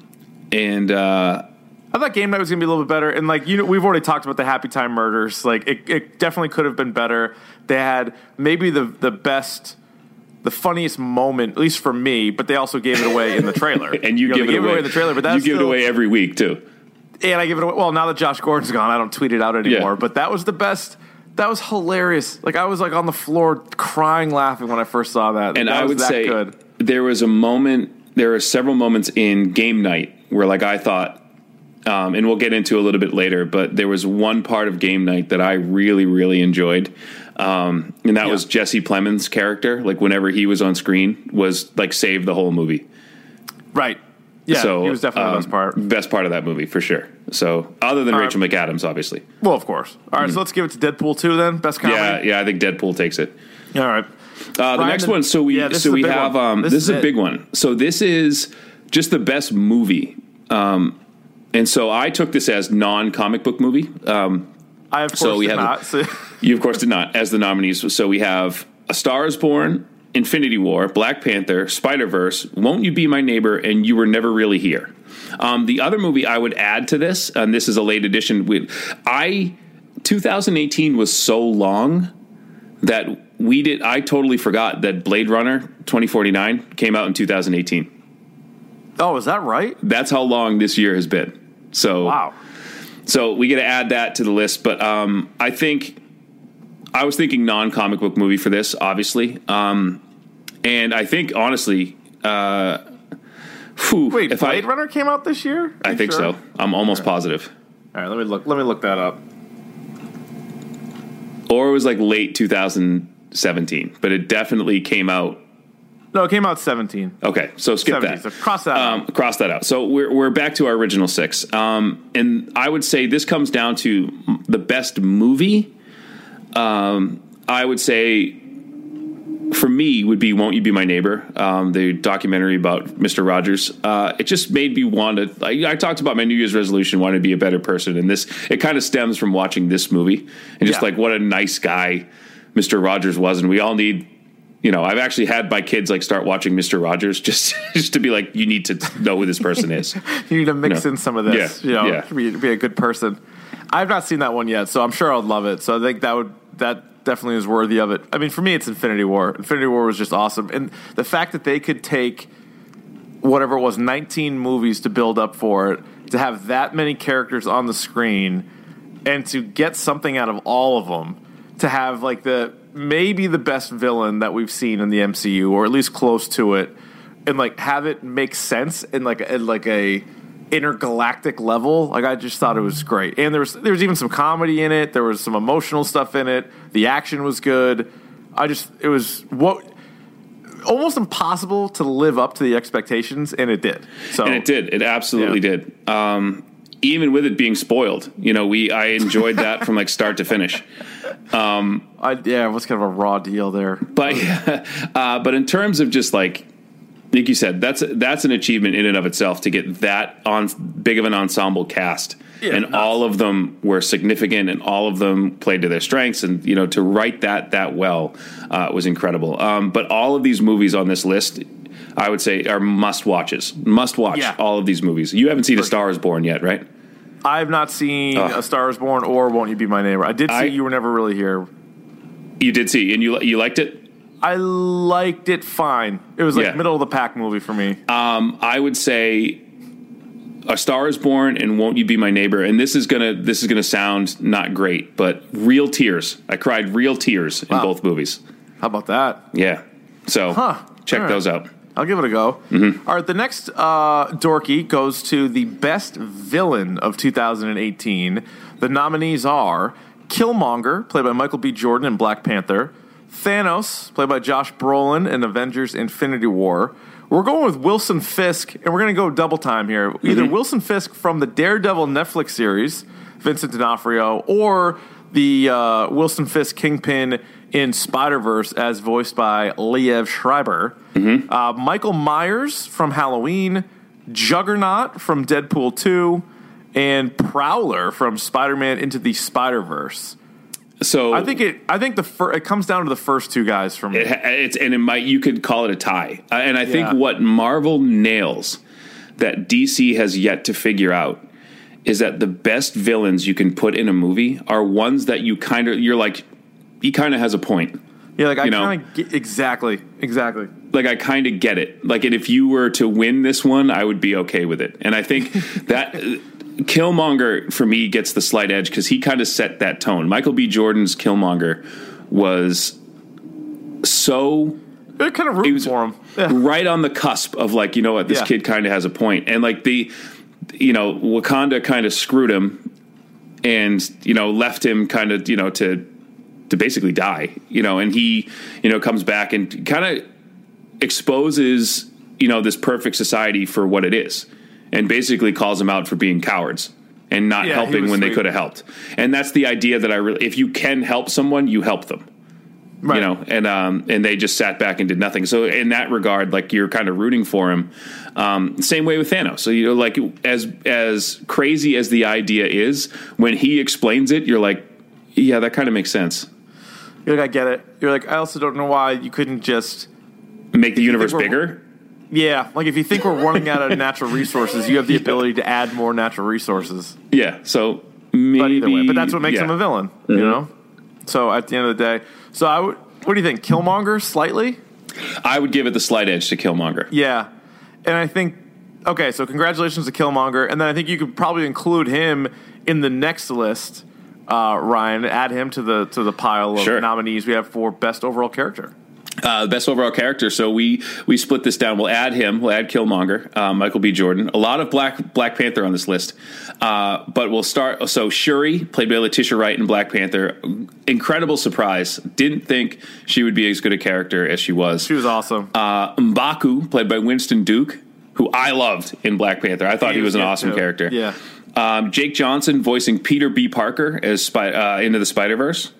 and uh, I thought Game Night was gonna be a little bit better. And like you know, we've already talked about the Happy Time Murders. Like it, it definitely could have been better. They had maybe the the best, the funniest moment, at least for me. But they also gave it away in the trailer. and you, you know, give it away. away in the trailer. But that's you give still, it away every week too. And I give it away. Well, now that Josh Gordon's gone, I don't tweet it out anymore. Yeah. But that was the best. That was hilarious. Like I was like on the floor crying, laughing when I first saw that. And that I was would that say good. There was a moment. There were several moments in Game Night where, like, I thought, um, and we'll get into a little bit later, but there was one part of Game Night that I really, really enjoyed, um, and that yeah. was Jesse Plemons' character. Like, whenever he was on screen, was like saved the whole movie. Right. Yeah, so, he was definitely um, the best part. Best part of that movie, for sure. So, other than All Rachel right. McAdams, obviously. Well, of course. All right, mm. so let's give it to Deadpool two then. Best comedy. Yeah, yeah, I think Deadpool takes it. All right. Uh, the Ryan, next one, so we yeah, so we have um, this, this is, is a big one. So this is just the best movie, um, and so I took this as non-comic book movie. Um, I of course so we did have not. So. You of course did not as the nominees. So we have A Star Is Born, Infinity War, Black Panther, Spider-Verse, Won't You Be My Neighbor, and You Were Never Really Here. Um, the other movie I would add to this, and this is a late edition. With I twenty eighteen was so long that we did. I totally forgot that Blade Runner twenty forty-nine came out in two thousand eighteen. Oh, is that right? That's how long this year has been. So wow. So we got to add that to the list. But um, I think I was thinking non-comic book movie for this, obviously, um, and I think honestly, uh, whew, wait, if Blade I, Runner came out this year? I think sure? so. I'm almost All right. positive. All right, let me look. Let me look that up. Or it was like late two thousand seventeen, but it definitely came out No, it came out seventeen. Okay, so skip seventeen, that. So cross that um, out. Cross that out. So we're we're back to our original six, um, and I would say this comes down to the best movie. Um, I would say, for me, would be "Won't You Be My Neighbor," um, the documentary about Mister Rogers. Uh, it just made me want to. I, I talked about my New Year's resolution, wanting to be a better person, and this it kind of stems from watching this movie and just Yeah. like what a nice guy Mister Rogers was, and we all need. You know, I've actually had my kids like start watching Mister Rogers just just to be like, you need to know who this person is. You need to mix No. in some of this, Yeah, you know, yeah. to be, to be a good person. I've not seen that one yet, so I'm sure I'll love it. So I think that would that definitely is worthy of it. I mean, for me, it's Infinity War. Infinity War was just awesome, and the fact that they could take whatever it was, nineteen movies to build up for it, to have that many characters on the screen, and to get something out of all of them, to have like the maybe the best villain that we've seen in the M C U, or at least close to it, and like have it make sense in like in like a intergalactic level. Like I just thought it was great, and there was there was even some comedy in it. There was some emotional stuff in it. The action was good. I just it was what almost impossible to live up to the expectations, and it did. So And it did. It absolutely Yeah. did. Um, even with it being spoiled, you know, we I enjoyed that from like start to finish. I, yeah, it was kind of a raw deal there. But uh, but in terms of just like like you said, that's that's an achievement in and of itself to get that on big of an ensemble cast, Yeah, and nuts. all of them were significant, and all of them played to their strengths, and you know to write that that well uh, was incredible. Um, but all of these movies on this list, I would say, are must watches. Must watch Yeah. all of these movies. You haven't seen A Star Is Born yet, right? I have not seen Ugh. A Star Is Born or Won't You Be My Neighbor. I did see I- You Were Never Really Here. You did see, and you you liked it. I liked it fine. It was like Yeah. middle of the pack movie for me. Um, I would say A Star Is Born and Won't You Be My Neighbor. And this is gonna this is gonna sound not great, but real tears. I cried real tears in Wow. both movies. How about that? Yeah. So Huh. check All right. those out. I'll give it a go. Mm-hmm. All right, the next uh, dorky goes to the best villain of two thousand eighteen. The nominees are Killmonger, played by Michael B. Jordan in Black Panther; Thanos, played by Josh Brolin in Avengers Infinity War. We're going with Wilson Fisk, and we're going to go double time here. Either Mm-hmm. Wilson Fisk from the Daredevil Netflix series, Vincent D'Onofrio, or the uh, Wilson Fisk Kingpin in Spider-Verse as voiced by Liev Schreiber. Mm-hmm. Uh, Michael Myers from Halloween, Juggernaut from Deadpool two, and Prowler from Spider-Man Into the Spider-Verse. So I think it. I think the fir- it comes down to the first two guys for me. it, it's and it might you could call it a tie. Uh, and I think Yeah. what Marvel nails that D C has yet to figure out is that the best villains you can put in a movie are ones that you kind of you're like he kind of has a point. Yeah, like I you know. kind of exactly, exactly. Like I kind of get it. Like, and if you were to win this one, I would be okay with it. And I think that uh, Killmonger for me gets the slight edge because he kind of set that tone. Michael B. Jordan's Killmonger was so They're kind of he rooting was for him. Yeah. right on the cusp of like, you know what, this Yeah. kid kind of has a point. And like the, you know, Wakanda kind of screwed him and, you know, left him kind of, you know, to, to basically die, you know, and he, you know, comes back and kind of exposes, you know, this perfect society for what it is and basically calls them out for being cowards and not Yeah, he helping was when they sweet. could have helped. And that's the idea that I really, if you can help someone, you help them. Right. You know, and um, and they just sat back and did nothing. So in that regard, like you're kind of rooting for him. Um, same way with Thanos. So you know, like as as crazy as the idea is, when he explains it, you're like, yeah, that kind of makes sense. You're like, I get it. You're like, I also don't know why you couldn't just. Make the universe we're- bigger. Yeah, like if you think we're running out of natural resources, you have the ability to add more natural resources. Yeah. So maybe, But either way, but that's what makes yeah. him a villain, you know. So at the end of the day, so I would. What do you think, Killmonger? Slightly. I would give it the slight edge to Killmonger. Yeah, and I think okay. So congratulations to Killmonger, and then I think you could probably include him in the next list, uh, Ryan. Add him to the to the pile of Sure. nominees we have for best overall character. Uh, best overall character. So we we split this down. We'll add him. We'll add Killmonger, uh, Michael B. Jordan. A lot of Black Black Panther on this list. Uh, but we'll start. So Shuri, played by Letitia Wright in Black Panther. Incredible surprise. Didn't think she would be as good a character as she was. She was awesome. Uh, M'Baku, played by Winston Duke, who I loved in Black Panther. I thought he, he was, was an awesome too. character. Yeah. Um, Jake Johnson voicing Peter B. Parker as Spy- uh, Into the Spider-Verse.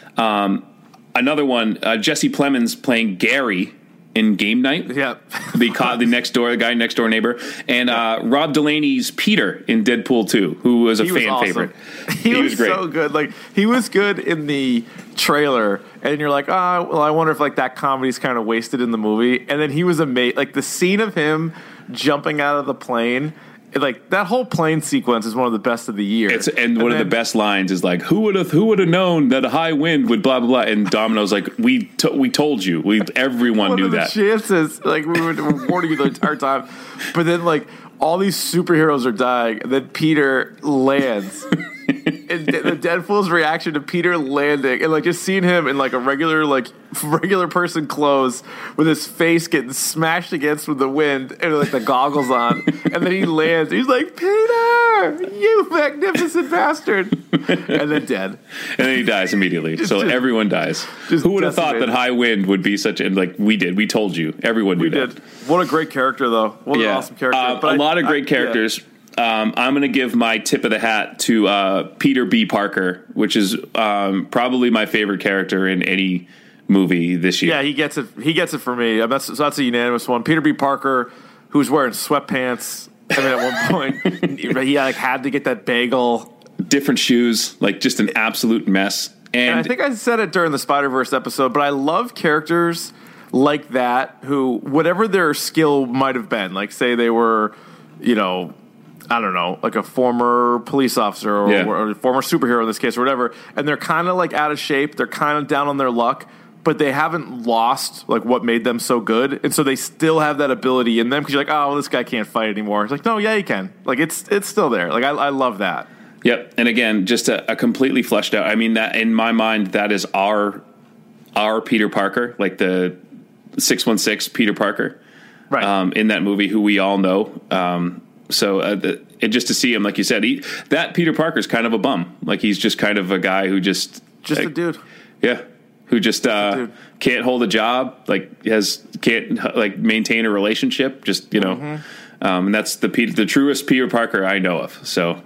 Um, Another one, uh, Jesse Plemons playing Gary in Game Night. Yeah. the, co- the next door, the guy next door neighbor. And uh, Rob Delaney's Peter in Deadpool two, who was a he fan was awesome. favorite. He, he was, was great. so good. Like, he was good in the trailer, and you're like, oh, well, I wonder if like that comedy's kind of wasted in the movie. And then he was amazing. Like, the scene of him jumping out of the plane, like that whole plane sequence is one of the best of the year. It's, and, and one then, of the best lines is like, "Who would have who would have known that a high wind would blah blah blah?" And Domino's like, "We to, we told you. We everyone what knew are the that." Chances, like we were warning you the entire time, but then like all these superheroes are dying, and then Peter lands. And the Deadpool's reaction to Peter landing, and like just seeing him in like a regular like regular person clothes with his face getting smashed against with the wind and like the goggles on, and then he lands. He's like, Peter, you magnificent bastard, and then dead. And then he dies immediately. Just, so just, everyone dies. Who would have thought that high wind would be such? And like we did, we told you. Everyone knew we that. Did. What a great character, though. What yeah. an awesome character. Uh, but a I, lot of great I, characters. Yeah. Um, I'm going to give my tip of the hat to uh, Peter B. Parker, which is um, probably my favorite character in any movie this year. Yeah, he gets it. He gets it for me. That's so that's a unanimous one. Peter B. Parker, who's wearing sweatpants, and then at one point he like had to get that bagel. Different shoes, like just an absolute mess. And, and I think I said it during the Spider-Verse episode, but I love characters like that who, whatever their skill might have been, like say they were, you know, I don't know, like a former police officer or, yeah. or a former superhero in this case or whatever, and they're kind of like out of shape, they're kind of down on their luck, but they haven't lost like what made them so good, and so they still have that ability in them because you're like, oh, well, this guy can't fight anymore. It's like, no, yeah, he can. Like it's it's still there. Like I, I love that. Yep, and again, just a, a completely fleshed out. I mean, that in my mind, that is our our Peter Parker, like the six one six Peter Parker, right? Um, in that movie, who we all know. Um, so, uh, the, and just to see him, like you said, he, that Peter Parker's kind of a bum. Like he's just kind of a guy who just just like, a dude. Yeah, who just uh, can't hold a job, like has can't like maintain a relationship. Just you know, mm-hmm. um, and that's the the truest Peter Parker I know of. So.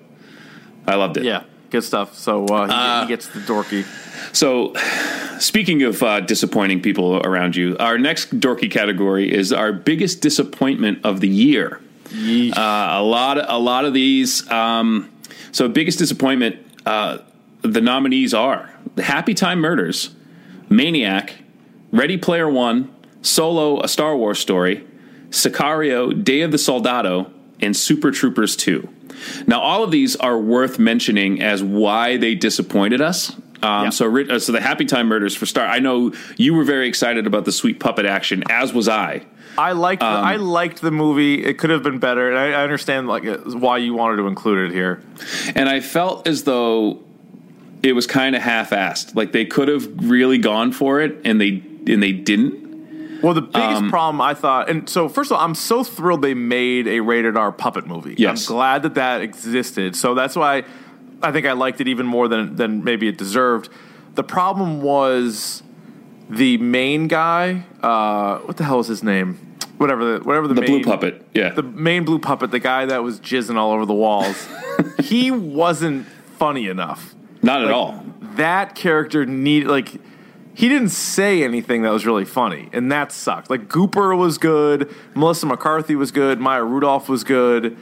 I loved it. Yeah, good stuff. So uh, he, uh, he gets the dorky. So, speaking of uh, disappointing people around you, our next dorky category is our biggest disappointment of the year. Uh, a lot, of, a lot of these. Um, so, biggest disappointment. Uh, the nominees are The Happy Time Murders, Maniac, Ready Player One, Solo: A Star Wars Story, Sicario: Day of the Soldado, and Super Troopers two. Now, all of these are worth mentioning as why they disappointed us. Um, yeah. So, so the Happy Time Murders for start. I know you were very excited about the sweet puppet action, as was I. I liked. Um, the, I liked the movie. It could have been better, and I, I understand like why you wanted to include it here. And I felt as though it was kind of half-assed. Like they could have really gone for it, and they and they didn't. Well, the biggest um, problem I thought, and so first of all, I'm so thrilled they made a rated R puppet movie. Yes. I'm glad that that existed. So that's why I think I liked it even more than than maybe it deserved. The problem was the main guy. Uh, what the hell is his name? Whatever the whatever the, the main, blue puppet. Yeah, the main blue puppet, the guy that was jizzing all over the walls. He wasn't funny enough. Not at like, all. That character needed like. He didn't say anything that was really funny, and that sucked. Like, Gooper was good, Melissa McCarthy was good, Maya Rudolph was good,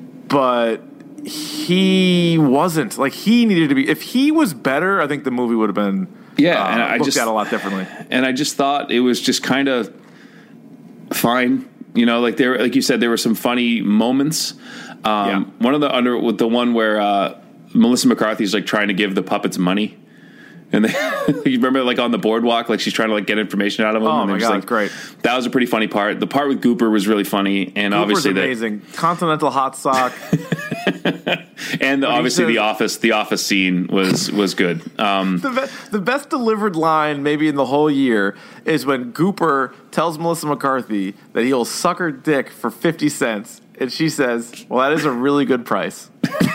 but he wasn't. Like, he needed to be... If he was better, I think the movie would have been yeah, uh, and I looked just, at a lot differently. And I just thought it was just kind of fine. You know, like there, like you said, there were some funny moments. Um, yeah. One of the under... with the one where uh, Melissa McCarthy's, like, trying to give the puppets money. And they, you remember, like on the boardwalk, like she's trying to like get information out of them. Oh and my just, god, like, great! That was a pretty funny part. The part with Gooper was really funny, and Gooper's obviously amazing. That, Continental hot sock. And the, obviously says, the office the office scene was was good. Um, the, be- the best delivered line maybe in the whole year is when Gooper tells Melissa McCarthy that he'll suck her dick for fifty cents. And she says, well, that is a really good price.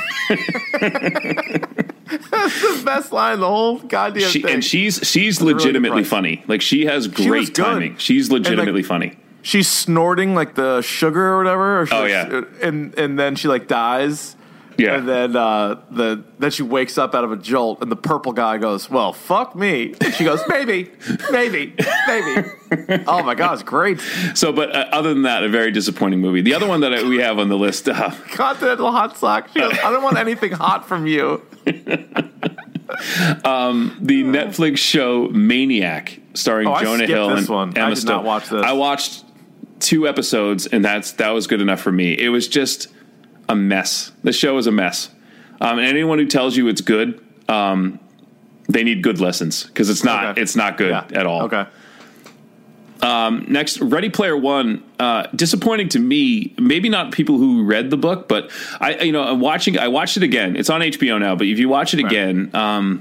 That's the best line in the whole goddamn she, thing. and she's she's really legitimately good funny. Like, she has She was great good. timing. She's legitimately like, funny. She's snorting like the sugar or whatever. Or she, Oh, yeah. And and then she like dies. Yeah. And then uh, the then she wakes up out of a jolt, and the purple guy goes, "Well, fuck me." And she goes, "Maybe, maybe, maybe." Oh my god, it's great. So, but uh, other than that, a very disappointing movie. The other one that we have on the list, uh, Continental hot sock. She goes, "I don't want anything hot from you." um, the Netflix show Maniac, starring Oh, I Jonah skipped Hill this and one. Emma I did Stone. not watch this. I watched two episodes, and that's that was good enough for me. It was just a mess. The show is a mess. Um, and anyone who tells you it's good, um, they need good lessons, because it's not. Okay. It's not good Yeah. at all. Okay. Um, next, Ready Player One. Uh, disappointing to me. Maybe not people who read the book, but I, you know, I'm watching. I watched it again. It's on H B O now. But if you watch it Right. again, um,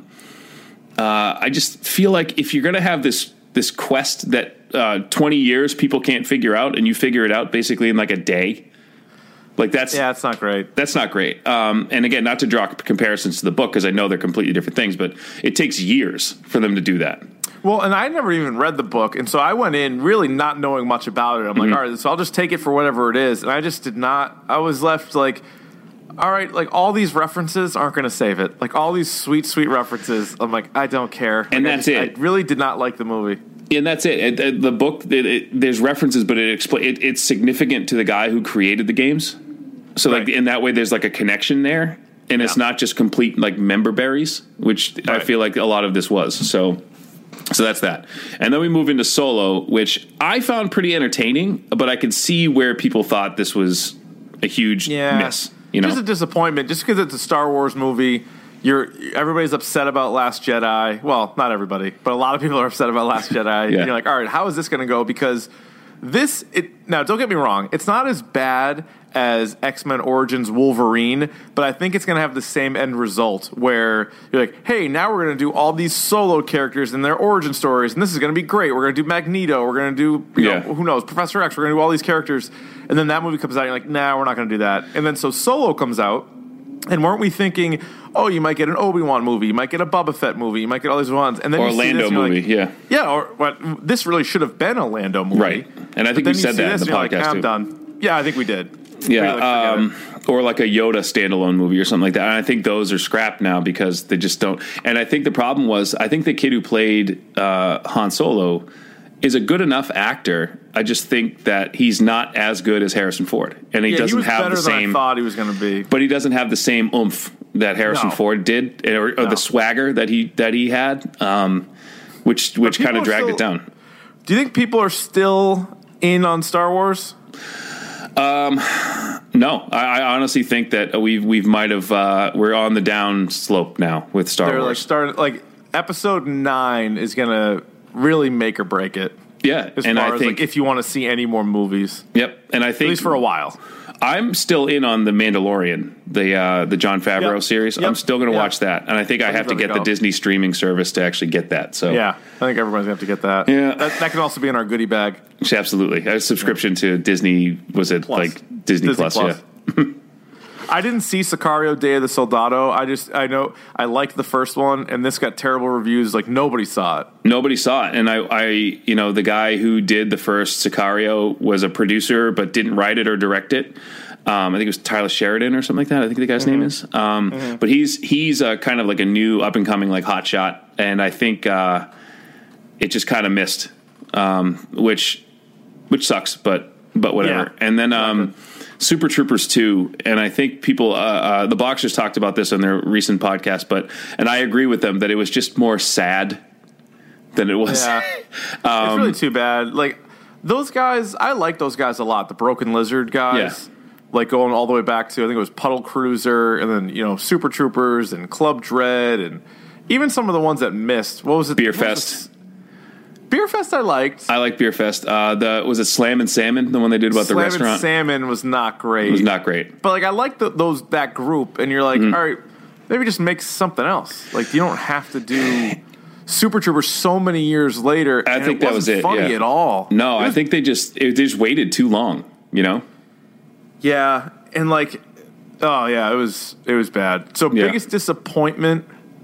uh, I just feel like if you're going to have this this quest that uh, twenty years people can't figure out, and you figure it out basically in like a day. Like that's Yeah, it's not great. That's not great. Um, and again, not to draw comparisons to the book, because I know they're completely different things, but it takes years for them to do that. Well, and I never even read the book, and so I went in really not knowing much about it. I'm like, Mm-hmm. all right, so I'll just take it for whatever it is. And I just did not. I was left like, all right, like all these references aren't going to save it. Like all these sweet, sweet references. I'm like, I don't care. Like, And I that's just- it. I really did not like the movie. And that's it. It- it- the book, it, it, there's references, but it, expl- it it's significant to the guy who created the games. So like Right. in that way, there's like a connection there, and it's Yeah. not just complete like member berries, which I Right. feel like a lot of this was. So, so that's that. And then we move into Solo, which I found pretty entertaining, but I could see where people thought this was a huge Yeah, miss. You know, just a disappointment. Just because it's a Star Wars movie, you're everybody's upset about Last Jedi. Well, not everybody, but a lot of people are upset about Last Jedi. Yeah. And you're like, all right, how is this going to go? Because this, it now don't get me wrong, it's not as bad as X-Men Origins Wolverine, but I think it's going to have the same end result where you're like, hey, now we're going to do all these solo characters and their origin stories, and this is going to be great. We're going to do Magneto. We're going to do, you Yeah. know, who knows, Professor X. We're going to do all these characters. And then that movie comes out, and you're like, nah, we're not going to do that. And then so Solo comes out, and weren't we thinking, oh, you might get an Obi-Wan movie, you might get a Boba Fett movie, you might get all these ones. And then or you a see Lando this, and you're movie, like, yeah, yeah, or what? This really should have been a Lando movie, right. And I think Then we you said see that in this, the and you're podcast like, I'm too. done. Yeah, I think we did. Yeah, We're like, forget um, it. or like a Yoda standalone movie or something like that. And I think those are scrapped now because they just don't. And I think the problem was, I think the kid who played uh, Han Solo is a good enough actor. I just think that he's not as good as Harrison Ford, and he Yeah, doesn't he was have better the than I same. thought he was going to be. But he doesn't have the same oomph that Harrison No. Ford did, or, or No. the swagger that he that he had, um, which which people kind of are dragged still- it down. Do you think people are still in on Star Wars? No, I, I honestly think that we've we've might have uh, we're on the down slope now with Star They're like Wars. starting like episode nine is going to really make or break it. yeah, As and far I as think like if you want to see any more movies, yep, and I at think least for a while. I'm still in on the Mandalorian, the uh, the John Favreau Yep. series. Yep. I'm still going to Yeah. watch that, and I think I, I have think to that'll get the go. Disney streaming service to actually get that. So Yeah, I think everybody's going to have to get that. Yeah. that, that can also be in our goodie bag. absolutely, a subscription to Disney was it Plus. like Disney, Disney Plus? Plus. Yeah, I didn't see Sicario: Day of the Soldado. I just I know I liked the first one, and this got terrible reviews. Like nobody saw it. nobody saw it, and I, I, you know, the guy who did the first Sicario was a producer but didn't write it or direct it. Um, I think it was Tyler Sheridan or something like that. I think the guy's name is. Um, Mm-hmm. But he's he's uh, kind of like a new up and coming like hotshot, and I think uh, it just kind of missed, um, which which sucks, but but whatever. Yeah. And then um, Super Troopers two, and I think people uh, uh, the Boxers talked about this on their recent podcast, but and I agree with them that it was just more sad than it was. Yeah, Um, it's really too bad. Like those guys, I like those guys a lot. The Broken Lizard guys. Yeah. Like going all the way back to I think it was Puddle Cruiser, and then you know Super Troopers and Club Dread, and even some of the ones that missed. What was it? Beer what was Fest. it? Beer Fest I liked. I like Beer Fest. Uh, the was it Slam and Salmon, the one they did about Slam the restaurant? and Salmon was not great. It was not great. But like I like the, those that group, and you're like, Mm-hmm. all right, maybe just make something else. Like you don't have to do Super Troopers so many years later. I and think it that was wasn't it. Funny yeah. at all? No, It I was- think they just it, they just waited too long. You know. Yeah, and like, oh yeah, it was it was bad. So Yeah. biggest disappointment.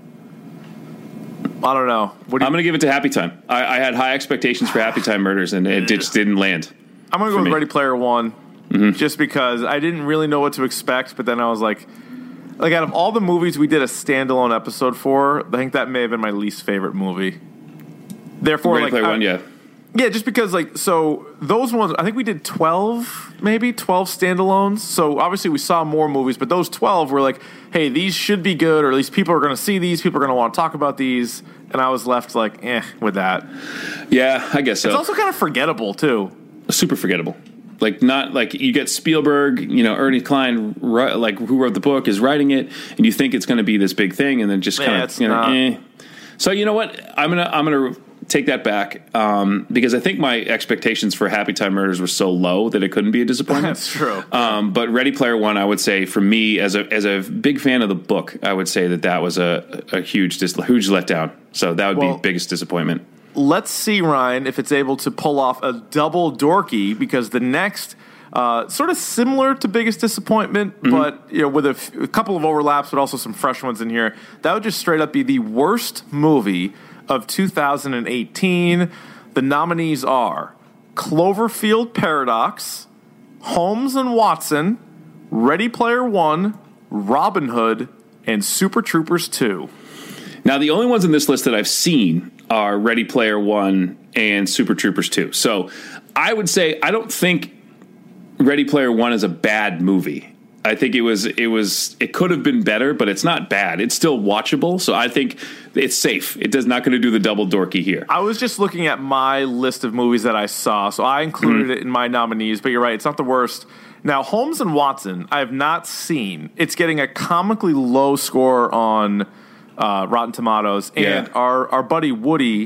I don't know. What do you, I'm going to give it to Happy Time. I, I had high expectations for Happy Time Murders, and it just didn't land. I'm gonna go for with me. Ready Player One, just because I didn't really know what to expect. But then I was like, like out of all the movies we did a standalone episode for, I think that may have been my least favorite movie. Therefore, Ready like, Player I- One, yeah. yeah, just because like so those ones, I think we did twelve, maybe twelve standalones. So obviously we saw more movies, but those twelve were like, hey, these should be good, or at least people are going to see these. People are going to want to talk about these, and I was left like, eh, with that. Yeah, I guess so. It's also kind of forgettable too. Super forgettable. Like not like you get Spielberg, you know, Ernie Klein, ri- like who wrote the book, is writing it, and you think it's going to be this big thing, and then just Yeah, kind of it's you know, not. eh. So you know what? I'm gonna I'm gonna take that back um, because I think my expectations for Happy Time Murders were so low that it couldn't be a disappointment. That's true. Um, but Ready Player One, I would say for me as a as a big fan of the book, I would say that that was a a huge dis- huge letdown. So that would Well- be biggest disappointment. Let's see, Ryan, if it's able to pull off a double dorky, because the next, uh, sort of similar to Biggest Disappointment, Mm-hmm. but you know, with a, f- a couple of overlaps, but also some fresh ones in here. That would just straight up be the worst movie of two thousand eighteen. The nominees are Cloverfield Paradox, Holmes and Watson, Ready Player One, Robin Hood, and Super Troopers two. Now, the only ones in this list that I've seen are Ready Player One and Super Troopers two. So I would say I don't think Ready Player One is a bad movie. I think it was it was it could have been better, but it's not bad. It's still watchable. So I think it's safe. It does not going to do the double dorky here. I was just looking at my list of movies that I saw, so I included it in my nominees, but you're right, it's not the worst. Now, Holmes and Watson, I have not seen. It's getting a comically low score on uh, Rotten Tomatoes, and Yeah. our, our buddy Woody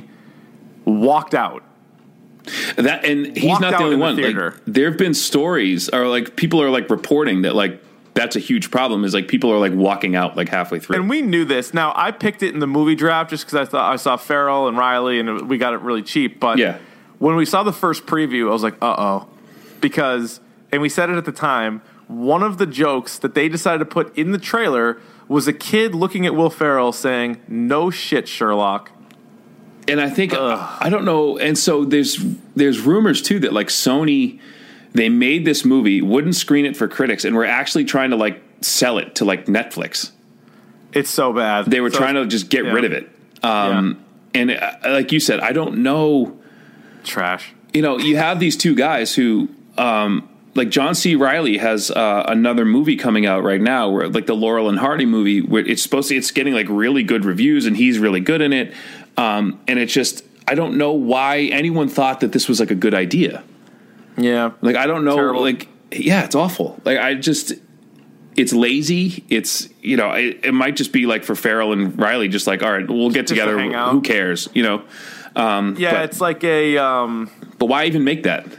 walked out. That and he's Walked not out the only in the one. theater. Like, there have been stories, or like people are like reporting that like that's a huge problem. Is like people are like walking out like halfway through. And we knew this. Now, I picked it in the movie draft just because I thought I saw Farrell and Riley, and we got it really cheap. But Yeah. when we saw the first preview, I was like, uh-oh. Because, and we said it at the time, one of the jokes that they decided to put in the trailer was a kid looking at Will Ferrell saying, no shit, Sherlock. And I think I don't know. And so there's there's rumors too that like Sony, they made this movie, wouldn't screen it for critics, and were actually trying to like sell it to like Netflix. It's so bad. They were So trying to just get yeah. rid of it. Um, And uh, like you said, I don't know. Trash. You know, you have these two guys who, um, like John C. Reilly has uh, another movie coming out right now, where like the Laurel and Hardy movie, where it's supposed to, it's getting like really good reviews, and he's really good in it. Um, and it's just, I don't know why anyone thought that this was like a good idea. Yeah. Like, I don't know, Terrible. like, yeah, it's awful. Like, I just, it's lazy. It's, you know, it, it might just be like for Farrell and Riley, just like, all right, we'll get Just to together. hang out. Who cares? You know? Um, Yeah, but, it's like a, um, but why even make that?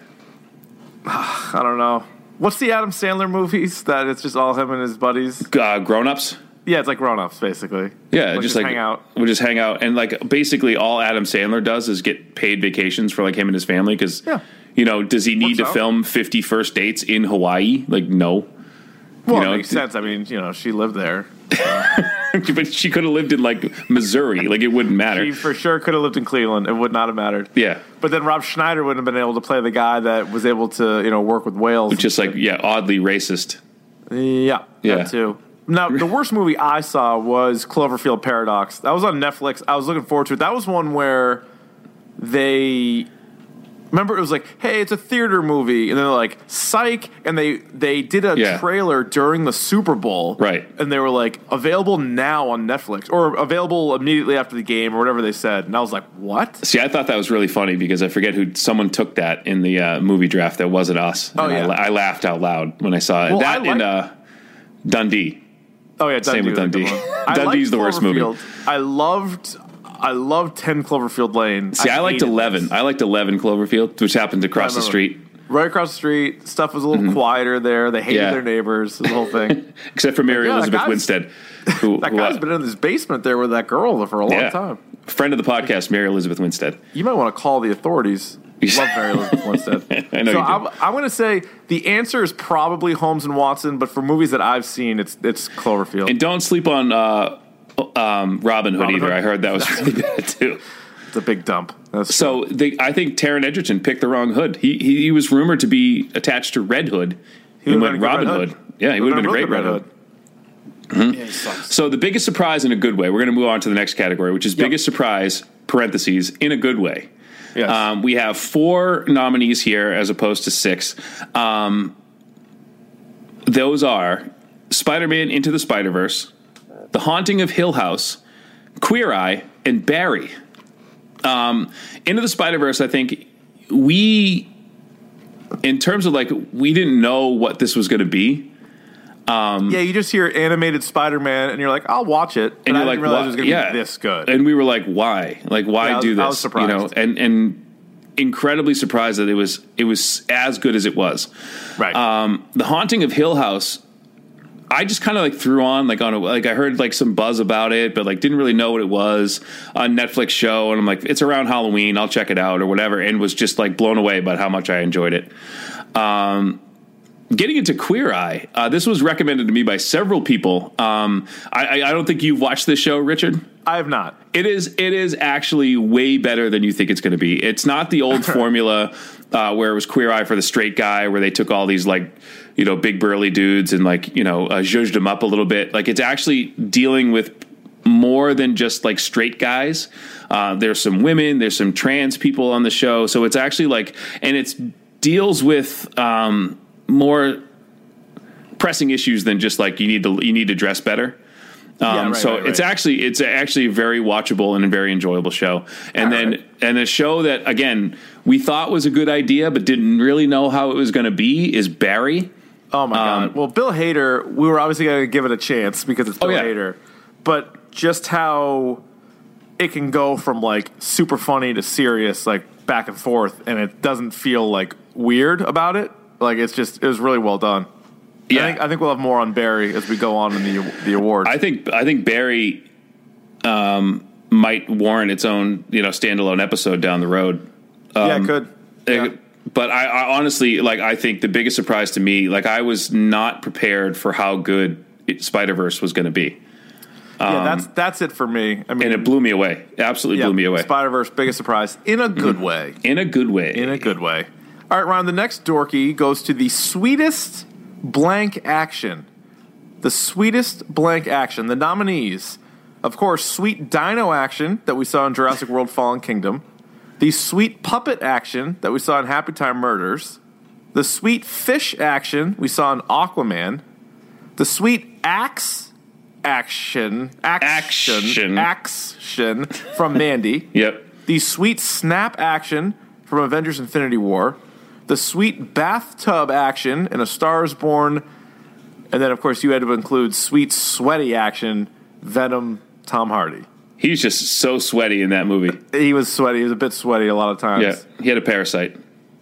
I don't know. What's the Adam Sandler movies that it's just all him and his buddies? Uh, grown-ups? Yeah, it's like grown-ups, basically. Yeah, Like, just like hang out. we'll just hang out, and like basically all Adam Sandler does is get paid vacations for like him and his family because, Yeah. you know, does he need Works to out. film fifty first dates in Hawaii? Like, no. Well, you know, it makes sense. I mean, you know, she lived there. but she could have lived in like Missouri, like it wouldn't matter. She for sure could have lived in Cleveland. It would not have mattered. Yeah, But then Rob Schneider wouldn't have been able to play the guy that was able to, you know, work with whales. just like yeah, oddly racist. Yeah, Yeah. that too. Now, the worst movie I saw was Cloverfield Paradox. That was on Netflix. I was looking forward to it. That was one where they... Remember, it was like, hey, it's a theater movie. And they're like, psych. And they, they did a Yeah. trailer during the Super Bowl. Right. And they were like, available now on Netflix. Or available immediately after the game or whatever they said. And I was like, what? See, I thought that was really funny because I forget who someone took that in the uh, movie draft. That wasn't us. Oh, And I yeah. la- I, laughed out loud when I saw it. Well, that I in like- uh, Dundee. Oh, yeah, Dundee Same with was a good Dundee. one. I Dundee's liked the worst movie. Cloverfield. I loved I love ten Cloverfield Lane. See, I, I liked hated eleven. this. I liked eleven Cloverfield, which happened across the street. Right across the street. Stuff was a little mm-hmm. quieter there. They hated yeah. their neighbors. The whole thing. Except for Mary yeah, Elizabeth Winstead. Who, that who, guy's uh, been in this basement there with that girl for a long yeah. time. Friend of the podcast, Mary Elizabeth Winstead. You might want to call the authorities. Love Mary Elizabeth Winstead. I know so you do. I'm, I'm going to say the answer is probably Holmes and Watson, but for movies that I've seen, it's it's Cloverfield. And don't sleep on uh, um, Robin Hood Robin either. Hood. I heard that was really bad too. It's a big dump. That's so they, I think Taron Egerton picked the wrong Hood. He, he he was rumored to be attached to Red Hood. He, he went Robin Hood. Hood. Yeah, he would have been a great Red Hood. Hood. Mm-hmm. Yeah, he sucks. So the biggest surprise in a good way. We're going to move on to the next category, which is yep. biggest surprise (parentheses) in a good way. Yes. Um, we have four nominees here as opposed to six. Um, those are Spider-Man Into the Spider-Verse, The Haunting of Hill House, Queer Eye, and Barry. Um, Into the Spider-Verse, I think we, in terms of like, we didn't know what this was going to be. Um, yeah, you just hear animated Spider-Man, and you're like, "I'll watch it," and I you're didn't like, realize why, it was going to yeah. be this good. And we were like, "Why? Like, why yeah, I was, do this?" I was surprised. You know, and and incredibly surprised that it was it was as good as it was. Right. Um, The Haunting of Hill House, I just kind of like threw on like on a, like I heard like some buzz about it, but like didn't really know what it was. On Netflix show, and I'm like, it's around Halloween, I'll check it out or whatever, and was just like blown away about how much I enjoyed it. Um, Getting into Queer Eye, uh, this was recommended to me by several people. Um, I, I don't think you've watched this show, Richard. I have not. It is it is actually way better than you think it's going to be. It's not the old formula uh, where it was Queer Eye for the straight guy, where they took all these like you know big burly dudes and like you know uh, zhuzhed them up a little bit. Like it's actually dealing with more than just like straight guys. Uh, there's some women, there's some trans people on the show, so it's actually like and it's deals with. Um, more pressing issues than just like you need to you need to dress better. Um, yeah, right, so right, right. it's actually it's actually a very watchable and a very enjoyable show. And All then right. and a show that again we thought was a good idea but didn't really know how it was going to be is Barry. Oh my um, god! Well, Bill Hader, we were obviously going to give it a chance because it's Bill oh, yeah. Hader, but just how it can go from like super funny to serious, like back and forth, and it doesn't feel like weird about it. Like it's just, it was really well done. Yeah, I think, I think we'll have more on Barry as we go on in the the awards. I think I think Barry um, might warrant its own you know standalone episode down the road. Um, yeah, it could. Yeah. It, but I, I honestly like. I think the biggest surprise to me, like I was not prepared for how good it, Spider-Verse was going to be. Um, yeah, that's that's it for me. I mean, and it blew me away. Absolutely yeah, blew me away. Spider-Verse, biggest surprise in a good mm-hmm. way. In a good way. In a good way. All right, Ryan, the next dorky goes to the sweetest blank action. The sweetest blank action. The nominees, of course, sweet dino action that we saw in Jurassic World Fallen Kingdom, the sweet puppet action that we saw in Happy Time Murders, the sweet fish action we saw in Aquaman, the sweet axe action, action, action, action from Mandy, yep, the sweet snap action from Avengers Infinity War, the sweet bathtub action in A Star Is Born, and then, of course, you had to include sweet sweaty action, Venom, Tom Hardy. He's just so sweaty in that movie. He was sweaty. He was a bit sweaty a lot of times. Yeah, he had a parasite.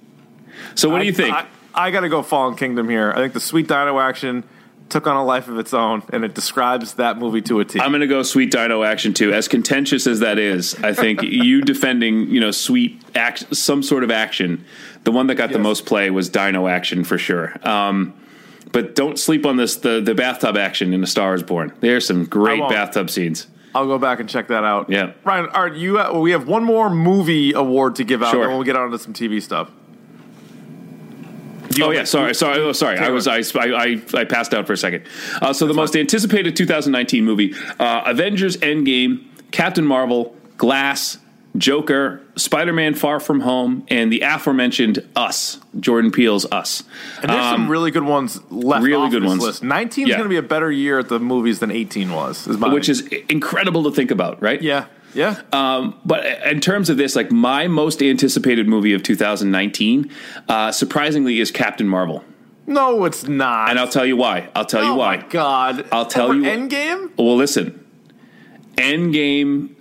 So what I, do you think? I, I got to go Fallen Kingdom here. I think the sweet dino action took on a life of its own, and it describes that movie to a T. I'm going to go sweet dino action too. As contentious as that is, I think you defending, you know, sweet act, some sort of action. The one that got yes. the most play was dino action for sure. Um, but don't sleep on this the the bathtub action in A Star Is Born. There's some great bathtub scenes. I'll go back and check that out. Yeah, Ryan, all right, you uh, well, we have one more movie award to give out, sure. and we'll get on to some T V stuff. Oh yeah, sorry, sorry, oh, sorry. I was I, I I passed out for a second. Uh, so the most anticipated two thousand nineteen movie: uh, Avengers: Endgame, Captain Marvel, Glass, Joker, Spider-Man: Far From Home, and the aforementioned Us, Jordan Peele's Us. And there's um, some really good ones left. Really off good this ones. List. nineteen is yeah. going to be a better year at the movies than eighteen was, is my which is incredible to think about, right? Yeah. Yeah. Um, but in terms of this, like my most anticipated movie of two thousand nineteen, uh, surprisingly, is Captain Marvel. No, it's not. And I'll tell you why. I'll tell oh you why. Oh, my God. I'll tell Over you. Endgame? Well, listen. Endgame,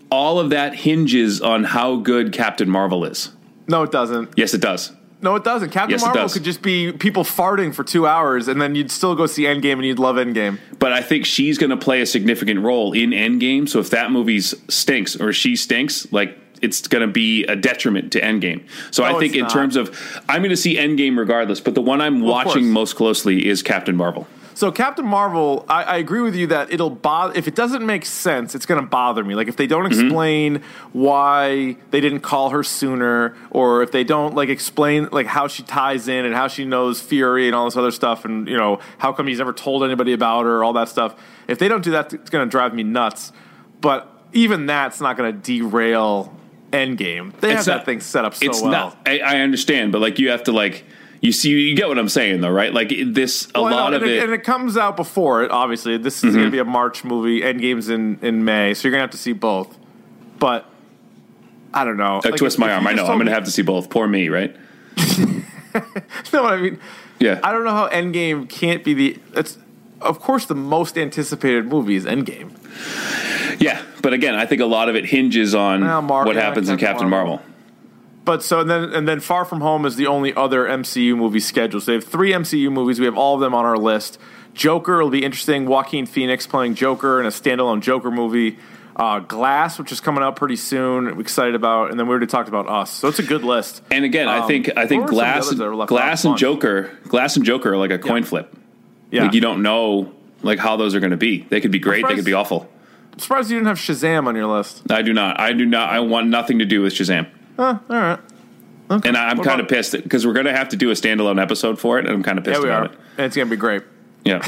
all of that hinges on how good Captain Marvel is. No, it doesn't. Yes, it does. No, it doesn't. Captain Yes, it Marvel does. could just be people farting for two hours, and then you'd still go see Endgame, and you'd love Endgame. But I think she's going to play a significant role in Endgame. So if that movie stinks or she stinks, like it's going to be a detriment to Endgame. So No, I think it's in not. terms of, I'm going to see Endgame regardless. But the one I'm Well, of watching course. most closely is Captain Marvel. So Captain Marvel, I, I agree with you that it'll bother. If it doesn't make sense, it's going to bother me. Like if they don't explain mm-hmm. why they didn't call her sooner, or if they don't like explain like how she ties in and how she knows Fury and all this other stuff, and you know how come he's never told anybody about her, all that stuff. If they don't do that, it's going to drive me nuts. But even that's not going to derail Endgame. They It's have not- that thing set up so It's well. not. I, I understand, but like you have to like you see you get what I'm saying though, right? Like this a Well, I know, lot of and it. and it comes out before it. Obviously, this is Mm-hmm. going to be a March movie. Endgame's in in May, so you're going to have to see both. But I don't know. I Like, twist if- my if arm. you I just know. I'm told going to me- have to see both. Poor me, right? No, I mean, Yeah. I don't know how Endgame can't be the. It's of course the most anticipated movie is Endgame. Yeah, but again, I think a lot of it hinges on Well, Mar- what yeah, happens in Captain Captain Marvel. Marvel. But so and then and then Far From Home is the only other M C U movie scheduled. So they have three M C U movies. We have all of them on our list. Joker will be interesting. Joaquin Phoenix playing Joker in a standalone Joker movie. Uh, Glass, which is coming out pretty soon. We're excited about. And then we already talked about Us. So it's a good list. And again, I Um, think I what think were some of the Glass others that were left Glass out? and Joker Glass and Joker are like a coin Yeah. flip. Yeah. Like you don't know like how those are going to be. They could be great. They surprised- could be awful. I'm surprised you didn't have Shazam on your list. I do not. I do not. I want nothing to do with Shazam. Huh, all right. Okay. And I'm What kind of about- pissed because we're going to have to do a standalone episode for it, and I'm kind of pissed Yeah, we about are. it. And it's going to be great. Yeah.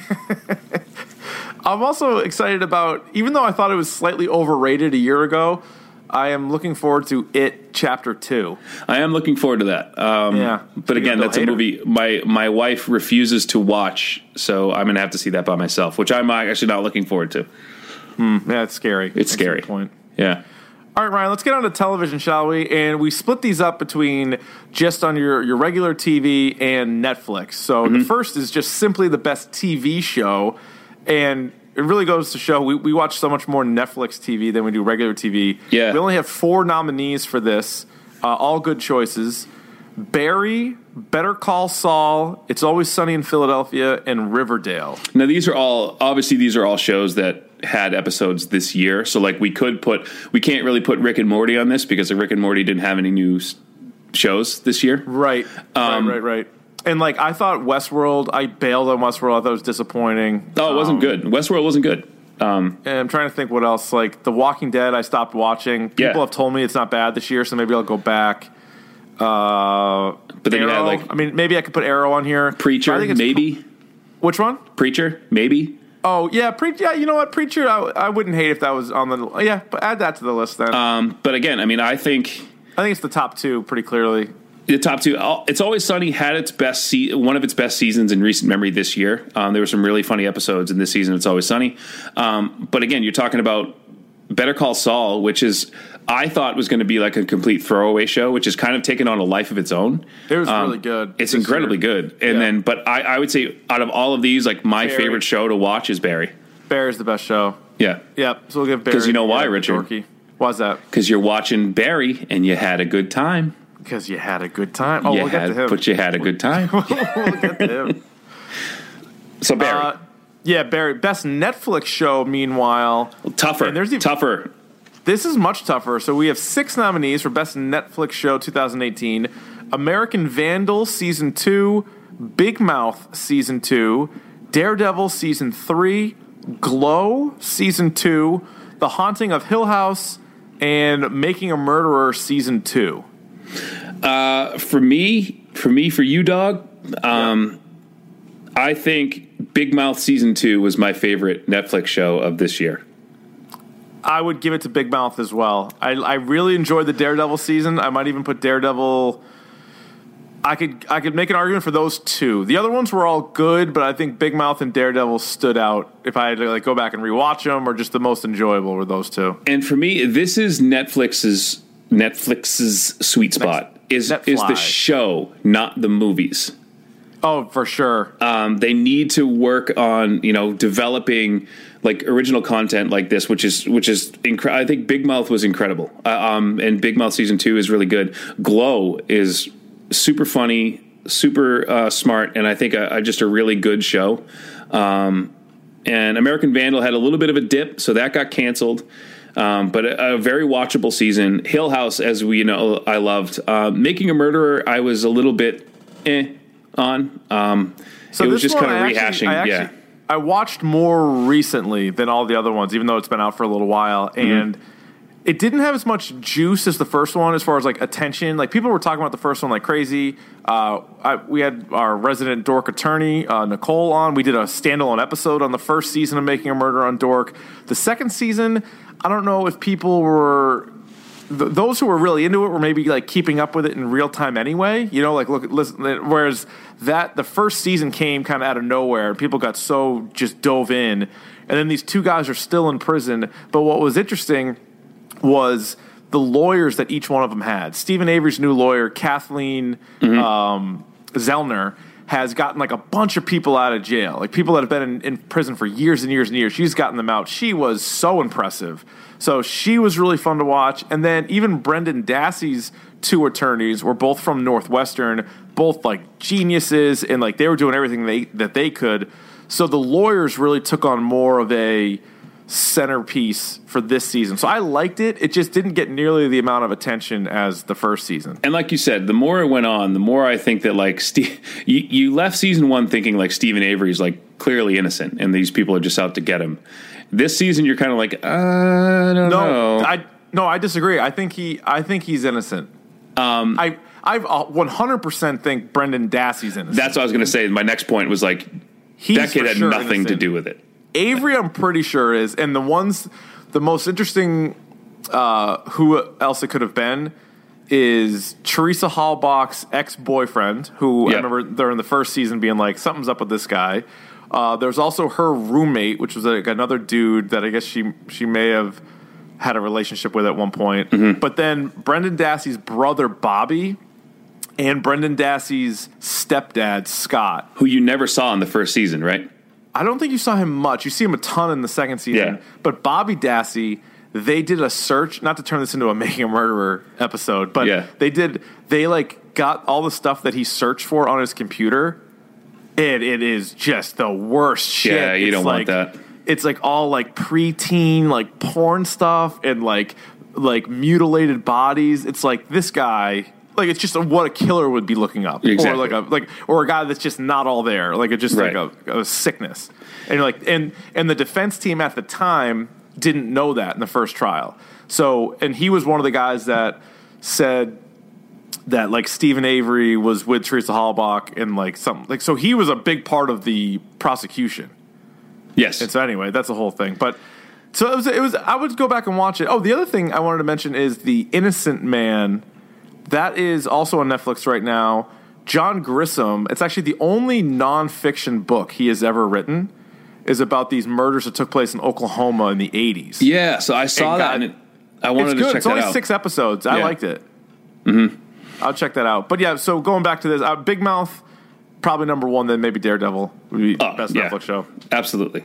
I'm also excited about, even though I thought it was slightly overrated a year ago, I am looking forward to It Chapter two. I am looking forward to that. Um, Yeah. But again, Bill that's a Hader. movie my my wife refuses to watch, so I'm going to have to see that by myself, which I'm actually not looking forward to. Yeah, it's scary. It's That's a scary. good point. Yeah. All right, Ryan, let's get on to television, shall we? And we split these up between just on your, your regular T V and Netflix. So Mm-hmm. the first is just simply the best T V show. And it really goes to show we, we watch so much more Netflix T V than we do regular T V. Yeah. We only have four nominees for this, uh, all good choices. Barry, Better Call Saul, It's Always Sunny in Philadelphia, and Riverdale. Now these are all obviously these are all shows that had episodes this year. So like we could put we can't really put Rick and Morty on this because Rick and Morty didn't have any new s- shows this year. Right, Um, right, right, right. And like I thought Westworld, I bailed on Westworld. I thought it was disappointing. Oh, it wasn't Um, good. Westworld wasn't good. Um, And I'm trying to think what else. Like The Walking Dead, I stopped watching. People Yeah. have told me it's not bad this year, so maybe I'll go back. Uh, But then you Arrow, had, like- I mean, maybe I could put Arrow on here. But I Preacher, think it's- maybe. Which one? Preacher, maybe. Oh yeah, Preacher. Yeah, you know what, Preacher. I, I wouldn't hate if that was on the. Yeah, but add that to the list then. Um, but again, I mean, I think I think it's the top two pretty clearly. the top two. It's Always Sunny had its best se- one of its best seasons in recent memory this year. Um, there were some really funny episodes in this season. It's Always Sunny. Um, but again, you're talking about Better Call Saul, which is I thought was going to be like a complete throwaway show, which is kind of taken on a life of its own. It was Um, really good. It's this incredibly year. good. And Yeah. then, but I, I would say out of all of these, like my Barry. favorite show to watch is Barry. Bear's the best show. Yeah. Yep. So we'll give Barry. 'Cause you know why, yeah, Richard? Dorky. Why's that? Because you're watching Barry and you had a good time. Because you had a good time. Oh, you we'll get had, to him. but you had a good time. we'll get to him. So Barry, Uh, yeah, Barry. Best Netflix show, meanwhile. tougher, and there's even- tougher. This is much tougher. So we have six nominees for Best Netflix Show twenty eighteen. American Vandal Season two, Big Mouth Season two, Daredevil Season three, Glow Season two, The Haunting of Hill House, and Making a Murderer Season two. Uh, for me, for me, for you, dog. Um, I think Big Mouth Season two was my favorite Netflix show of this year. I would give it to Big Mouth as well. I, I really enjoyed the Daredevil season. I might even put Daredevil. I could I could make an argument for those two. The other ones were all good, but I think Big Mouth and Daredevil stood out. If I had to like go back and rewatch them, or just the most enjoyable were those two. And for me, this is Netflix's Netflix's sweet spot. Is Netflix. is the show, not the movies. Oh, for sure. Um, they need to work on, you know, developing like original content like this, which is which is incre- I think Big Mouth was incredible, uh, um, and Big Mouth season two is really good. Glow is super funny, super uh, smart, and I think a, a, just a really good show. Um, and American Vandal had a little bit of a dip, so that got canceled. Um, but a, a very watchable season. Hill House, as we know, I loved. Uh, Making a Murderer, I was a little bit eh on. Um, so it was this just kind one of I rehashing. Actually, I actually, yeah. I watched more recently than all the other ones, even though it's been out for a little while. Mm-hmm. And it didn't have as much juice as the first one as far as like attention. Like people were talking about the first one like crazy. Uh, I, we had our resident Dork attorney, uh, Nicole, on. We did a standalone episode on the first season of Making a Murderer on Dork. The second season, I don't know if people were th- those who were really into it were maybe like keeping up with it in real time anyway. You know, like look, listen. Whereas that the first season came kind of out of nowhere, and people got so just dove in, and then these two guys are still in prison. But what was interesting was the lawyers that each one of them had. Stephen Avery's new lawyer, Kathleen mm-hmm. um, Zellner, has gotten like a bunch of people out of jail, like people that have been in, in prison for years and years and years. She's gotten them out. She was so impressive. So she was really fun to watch. And then even Brendan Dassey's two attorneys were both from Northwestern, both like geniuses, and like they were doing everything they that they could. So the lawyers really took on more of a centerpiece for this season. So I liked it. It just didn't get nearly the amount of attention as the first season. And like you said, the more it went on, the more I think that like Steve, you, you left season one thinking like Stephen Avery's like clearly innocent and these people are just out to get him. This season you're kind of like, uh, I don't no, know. I no, I disagree. I think he I think he's innocent. Um I I one hundred percent think Brendan Dassey's innocent. That's what I was going to say. My next point was like he's that kid had sure nothing innocent. to do with it. Avery, I'm pretty sure is, and the ones, the most interesting, uh, who else it could have been, is Teresa Hallbach's ex-boyfriend, who Yep. I remember during the first season being like, something's up with this guy. Uh, there's also her roommate, which was like another dude that I guess she she may have had a relationship with at one point. Mm-hmm. But then Brendan Dassey's brother Bobby and Brendan Dassey's stepdad Scott, Who you never saw in the first season, right? I don't think you saw him much. You see him a ton in the second season. Yeah. But Bobby Dassey, they did a search, not to turn this into a Making a Murderer episode, but Yeah. they did, they like got all the stuff that he searched for on his computer. It It is just the worst shit. Yeah, you It's don't want like, that. It's like all like preteen, like porn stuff and like like mutilated bodies. It's like this guy... Like it's just a, what a killer would be looking up, Exactly. or like a like or a guy that's just not all there, like it's just Right. like a, a sickness, and you're like and and the defense team at the time didn't know that in the first trial. So and he was one of the guys that said that like Stephen Avery was with Teresa Hallbach and like something like so he was a big part of the prosecution. Yes. And so anyway, that's the whole thing, but. So it was, it was. I would go back and watch it. Oh, the other thing I wanted to mention is The Innocent Man. That is also on Netflix right now. John Grisham, it's actually the only nonfiction book he has ever written, is about these murders that took place in Oklahoma in the eighties. yeah, so I saw It that got- and it, I wanted It's to good. check It's that only out. six episodes. I Yeah. liked it. Mm-hmm. I'll check that out. But yeah, so going back to this, uh, Big Mouth, probably number one, then maybe Daredevil would be Oh, best yeah. Netflix show. Absolutely.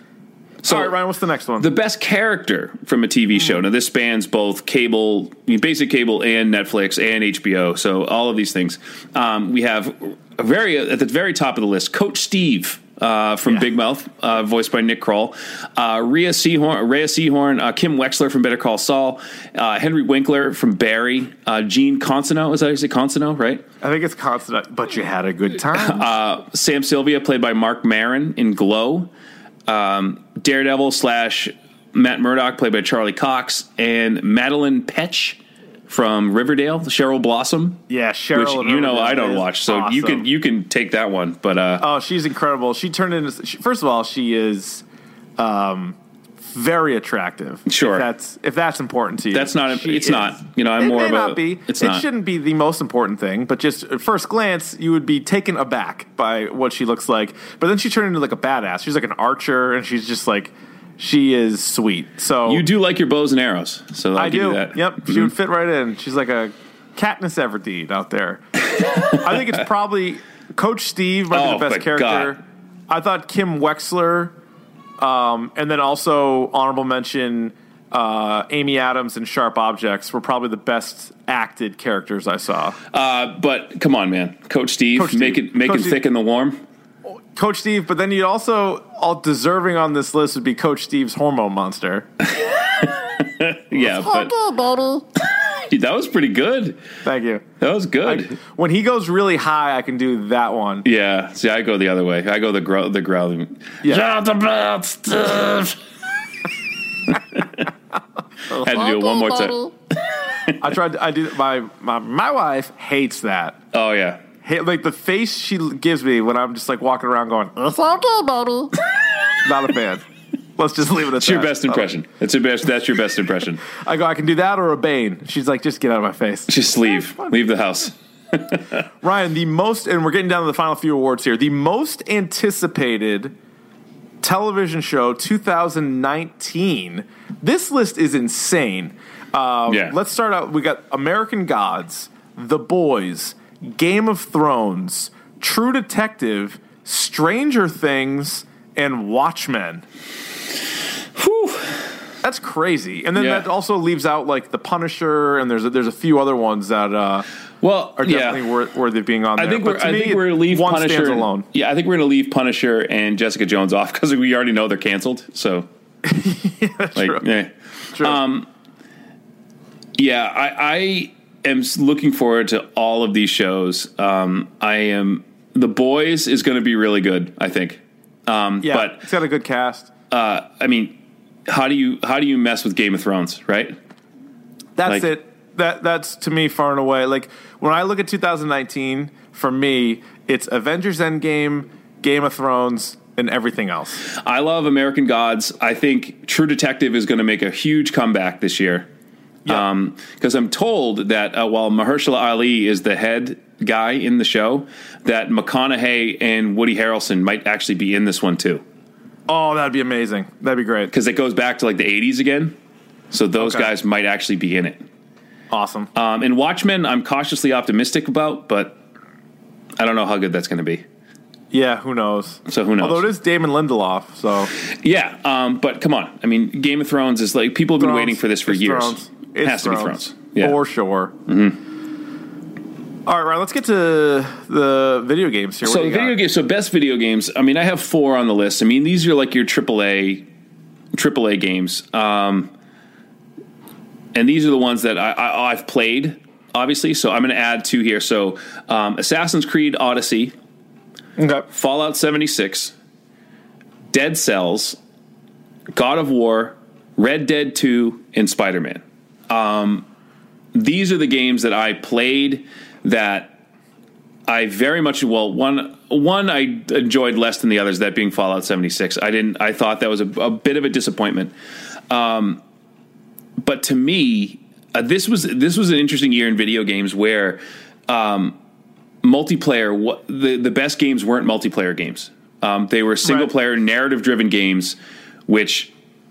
So All right, Ryan, what's the next one? the best character from a T V show. Now, this spans both cable, I mean, basic cable, and Netflix and H B O. So all of these things. Um, we have a very at the very top of the list, Coach Steve uh, from Yeah. Big Mouth, uh, voiced by Nick Kroll. Uh, Rhea Seahorn, Rhea Seahorn, uh, Kim Wexler from Better Call Saul, uh, Henry Winkler from Barry, uh, Gene Consano. Is that how you say Consano? Right. I think it's constant, but you had a good time. Uh, Sam Sylvia, played by Mark Maron in Glow. Um, Daredevil slash Matt Murdock, played by Charlie Cox, and Madeline Petch from Riverdale, Cheryl Blossom. yeah, Cheryl. Which and you know Riverdale I don't is watch, so you awesome. can you can take that one. But uh, Oh, she's incredible. She turned into. She, first of all, she is um, very attractive. Sure. if that's if that's important to you. That's not- She it's is. not. You know, I'm it more may of a- not be. it's it not. shouldn't be the most important thing, but just at first glance, you would be taken aback by what she looks like. But then she turned into like a badass. She's like an archer, and she's just like she is sweet. So you do like your bows and arrows, so I'll I give do. you that. Yep, she Mhm. would fit right in. She's like a Katniss Everdeen out there. I think it's probably Coach Steve might be Oh, the best but character. God. I thought Kim Wexler Um, and then also honorable mention, uh, Amy Adams and Sharp Objects were probably the best acted characters I saw. Uh, but come on, man, Coach Steve, Coach Steve. make it make Coach it Steve. thick in the warm. Coach Steve, but then you also all deserving on this list would be Coach Steve's hormone monster. Yeah, but that was pretty good. Thank you. That was good. I, when he goes really high, I can do that one. Yeah, see, I go the other way. I go the growl, the growling. Yeah. the bad stuff. Had to do it one more time. I tried. To, I do. My, my my wife hates that. Oh yeah. Hey, like the face she gives me when I'm just like walking around going, "It's okay, baby." Not a fan. Let's just leave it at It's that. your best impression. It's your best. That's your best impression. I go, I can do that or a Bane. She's like, just get out of my face. Just leave. Leave the house. Ryan, the most, and we're getting down to the final few awards here. The most anticipated television show two thousand nineteen. This list is insane. Uh, Yeah. Let's start out. We got American Gods, The Boys, Game of Thrones, True Detective, Stranger Things, and Watchmen. Whew. That's crazy. And then Yeah. that also leaves out like The Punisher, and there's a, there's a few other ones that uh, Well, are definitely yeah. wor- worthy of being on there. I think But we're. to I me, think we're gonna leave one Punisher stands and- alone. Yeah, I think we're gonna leave Punisher and Jessica Jones off because we already know they're canceled. So, like, True. yeah. True. Um, yeah, I, I am s- looking forward to all of these shows. Um, I am. The Boys is going to be really good, I think. Um, yeah, but it's got a good cast. uh, I mean, how do you how do you mess with Game of Thrones, right? That's like- it. That that's to me far and away. Like when I look at two thousand nineteen, for me, it's Avengers Endgame, Game of Thrones, and everything else. I love American Gods. I think True Detective is going to make a huge comeback this year. Yeah. Because I'm told that uh, while Mahershala Ali is the head guy in the show, that McConaughey and Woody Harrelson might actually be in this one too. Oh, that'd be amazing. That'd be great. Because it goes back to like the eighties again. So those Okay. guys might actually be in it. Awesome. Um, and Watchmen, I'm cautiously optimistic about, but I don't know how good that's going to be. Yeah, who knows? So who knows? Although it is Damon Lindelof, so Yeah, um, but come on. I mean, Game of Thrones is like, people have been Thrones, waiting for this for it's years. Thrones. It It's has to be Thrones. Thrones. Yeah. For sure. Mm-hmm. All right, Ryan, let's get to the video games here. What So do you video got? games. So best video games. I mean, I have four on the list. I mean, these are like your triple A, triple A games, um, and these are the ones that I, I, I've played. Obviously, so I'm going to add two here. So, um, Assassin's Creed Odyssey, Okay. Fallout seventy-six, Dead Cells, God of War, Red Dead two, and Spider-Man. Um, these are the games that I played that I very much, well, one one I enjoyed less than the others, that being Fallout seventy-six. I didn't. I thought that was a, a bit of a disappointment. Um, but to me, uh, this was this was an interesting year in video games where um, multiplayer. What, the the best games weren't multiplayer games. Um, they were single player, narrative driven games, which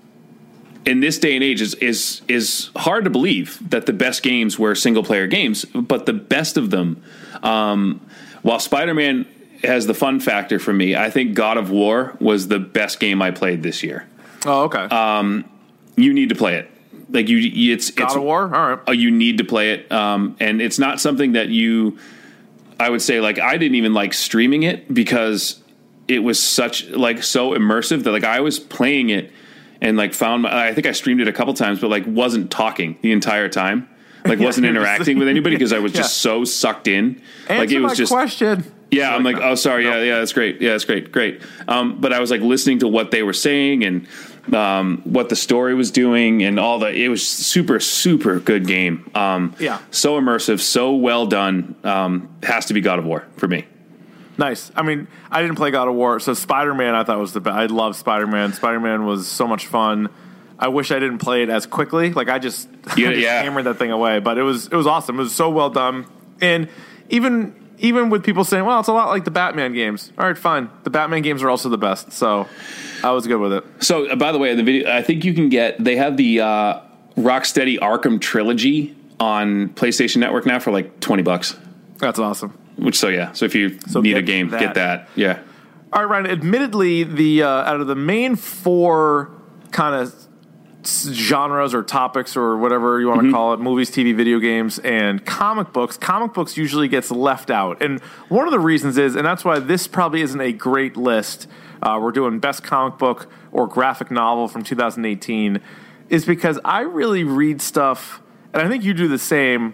in this day and age is, is is hard to believe that the best games were single player games. But the best of them, um, while Spider-Man has the fun factor for me, I think God of War was the best game I played this year. Oh, okay. You need to play it. Like you, it's God it's of War? All right. uh, you need to play it, um, and it's not something that you. I would say, like, I didn't even like streaming it because it was such like so immersive that like I was playing it and like found my, I think I streamed it a couple times, but like wasn't talking the entire time, like Yeah, wasn't you're just- interacting with anybody because I was just Yeah. so sucked in. Answer like it was my just question. yeah, I'm like, no. oh, sorry, yeah, yeah, that's great, yeah, that's great, great. Um, but I was like listening to what they were saying and um, what the story was doing and all the. It was super, super good game. Um, Yeah. so immersive, so well done. Um, has to be God of War for me. Nice. I mean, I didn't play God of War, so Spider-Man I thought was the best. I love Spider-Man. Spider-Man was so much fun. I wish I didn't play it as quickly. Like I just, Yeah, I just yeah. hammered that thing away. But it was it was awesome. It was so well done. And even even with people saying, "Well, it's a lot like the Batman games." All right, fine. The Batman games are also the best. So I was good with it. So, uh, by the way, the video, I think you can get. They have the uh, Rocksteady Arkham trilogy on PlayStation Network now for like twenty bucks. That's awesome. Which, so yeah. So if you So need a get game, that. get that. Yeah. All right, Ryan. Admittedly, the uh, out of the main four kind of genres or topics or whatever you want to mm-hmm. call it, movies, T V, video games, and comic books, comic books usually gets left out. And one of the reasons is, and that's why this probably isn't a great list, uh, we're doing best comic book or graphic novel from two thousand eighteen, is because I really read stuff, and I think you do the same,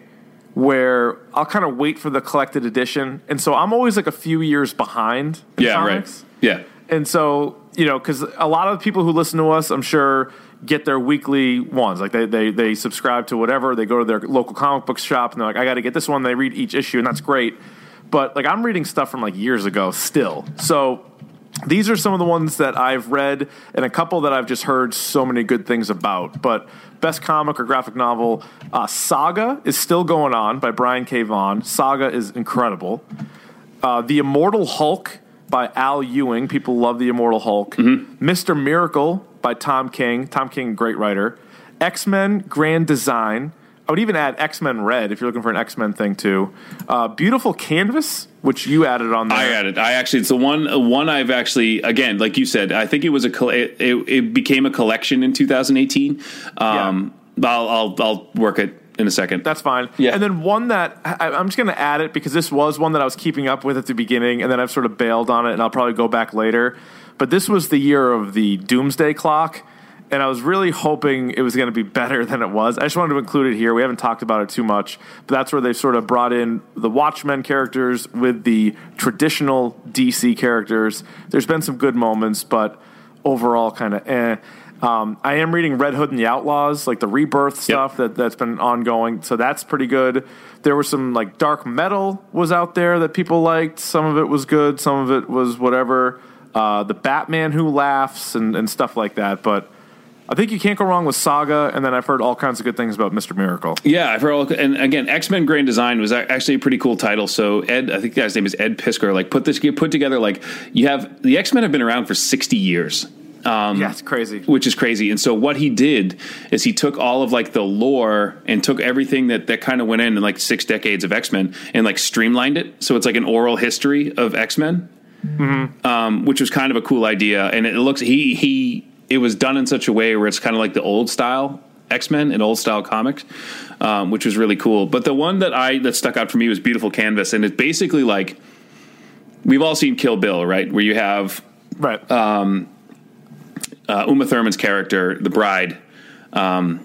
where I'll kind of wait for the collected edition. And so I'm always like a few years behind in yeah, comics. Right. Yeah. And so, you know, because a lot of people who listen to us, I'm sure, get their weekly ones. Like they, they, they subscribe to whatever. They go to their local comic book shop and they're like, I got to get this one. They read each issue, and that's great. But like I'm reading stuff from like years ago still. So these are some of the ones that I've read and a couple that I've just heard so many good things about. But best comic or graphic novel, uh, Saga is still going on by Brian K. Vaughan. Saga is incredible. Uh, The Immortal Hulk by Al Ewing. People love The Immortal Hulk. Mm-hmm. Mister Miracle by Tom King. Tom King, great writer. X-Men Grand Design. I would even add X-Men Red if you're looking for an X-Men thing too. Uh, Beautiful Canvas, which you added on there. I added. I actually, it's the one one I've actually, again, like you said, I think it was a it, it, it became a collection in two thousand eighteen. Um, yeah. I'll, I'll I'll work it in a second. That's fine. Yeah. And then one that I, I'm just going to add it because this was one that I was keeping up with at the beginning, and then I've sort of bailed on it, and I'll probably go back later. But this was the year of the Doomsday Clock. And I was really hoping it was going to be better than it was. I just wanted to include it here. We haven't talked about it too much, but that's where they sort of brought in the Watchmen characters with the traditional D C characters. There's been some good moments, but overall kind of eh. Um, I am reading Red Hood and the Outlaws, like the Rebirth stuff yep. that, that's been ongoing, so that's pretty good. There was some like dark metal was out there that people liked. Some of it was good. Some of it was whatever. Uh, the Batman Who Laughs and, and stuff like that, but I think you can't go wrong with Saga, and then I've heard all kinds of good things about Mister Miracle. Yeah, I've heard all, and again, X-Men Grand Design was actually a pretty cool title. So Ed, I think the guy's name is Ed Piskor, like put this, put together, like you have, the X-Men have been around for sixty years. Um, yeah, it's crazy. Which is crazy. And so what he did is he took all of like the lore and took everything that, that kind of went in in like six decades of X-Men and like streamlined it. So it's like an oral history of X-Men, mm-hmm. um, which was kind of a cool idea. And it looks, he, he, it was done in such a way where it's kind of like the old style X-Men and old style comics, um, which was really cool. But the one that I that stuck out for me was Beautiful Canvas, and it's basically like we've all seen Kill Bill, right? Where you have right um, uh, Uma Thurman's character, the bride, um,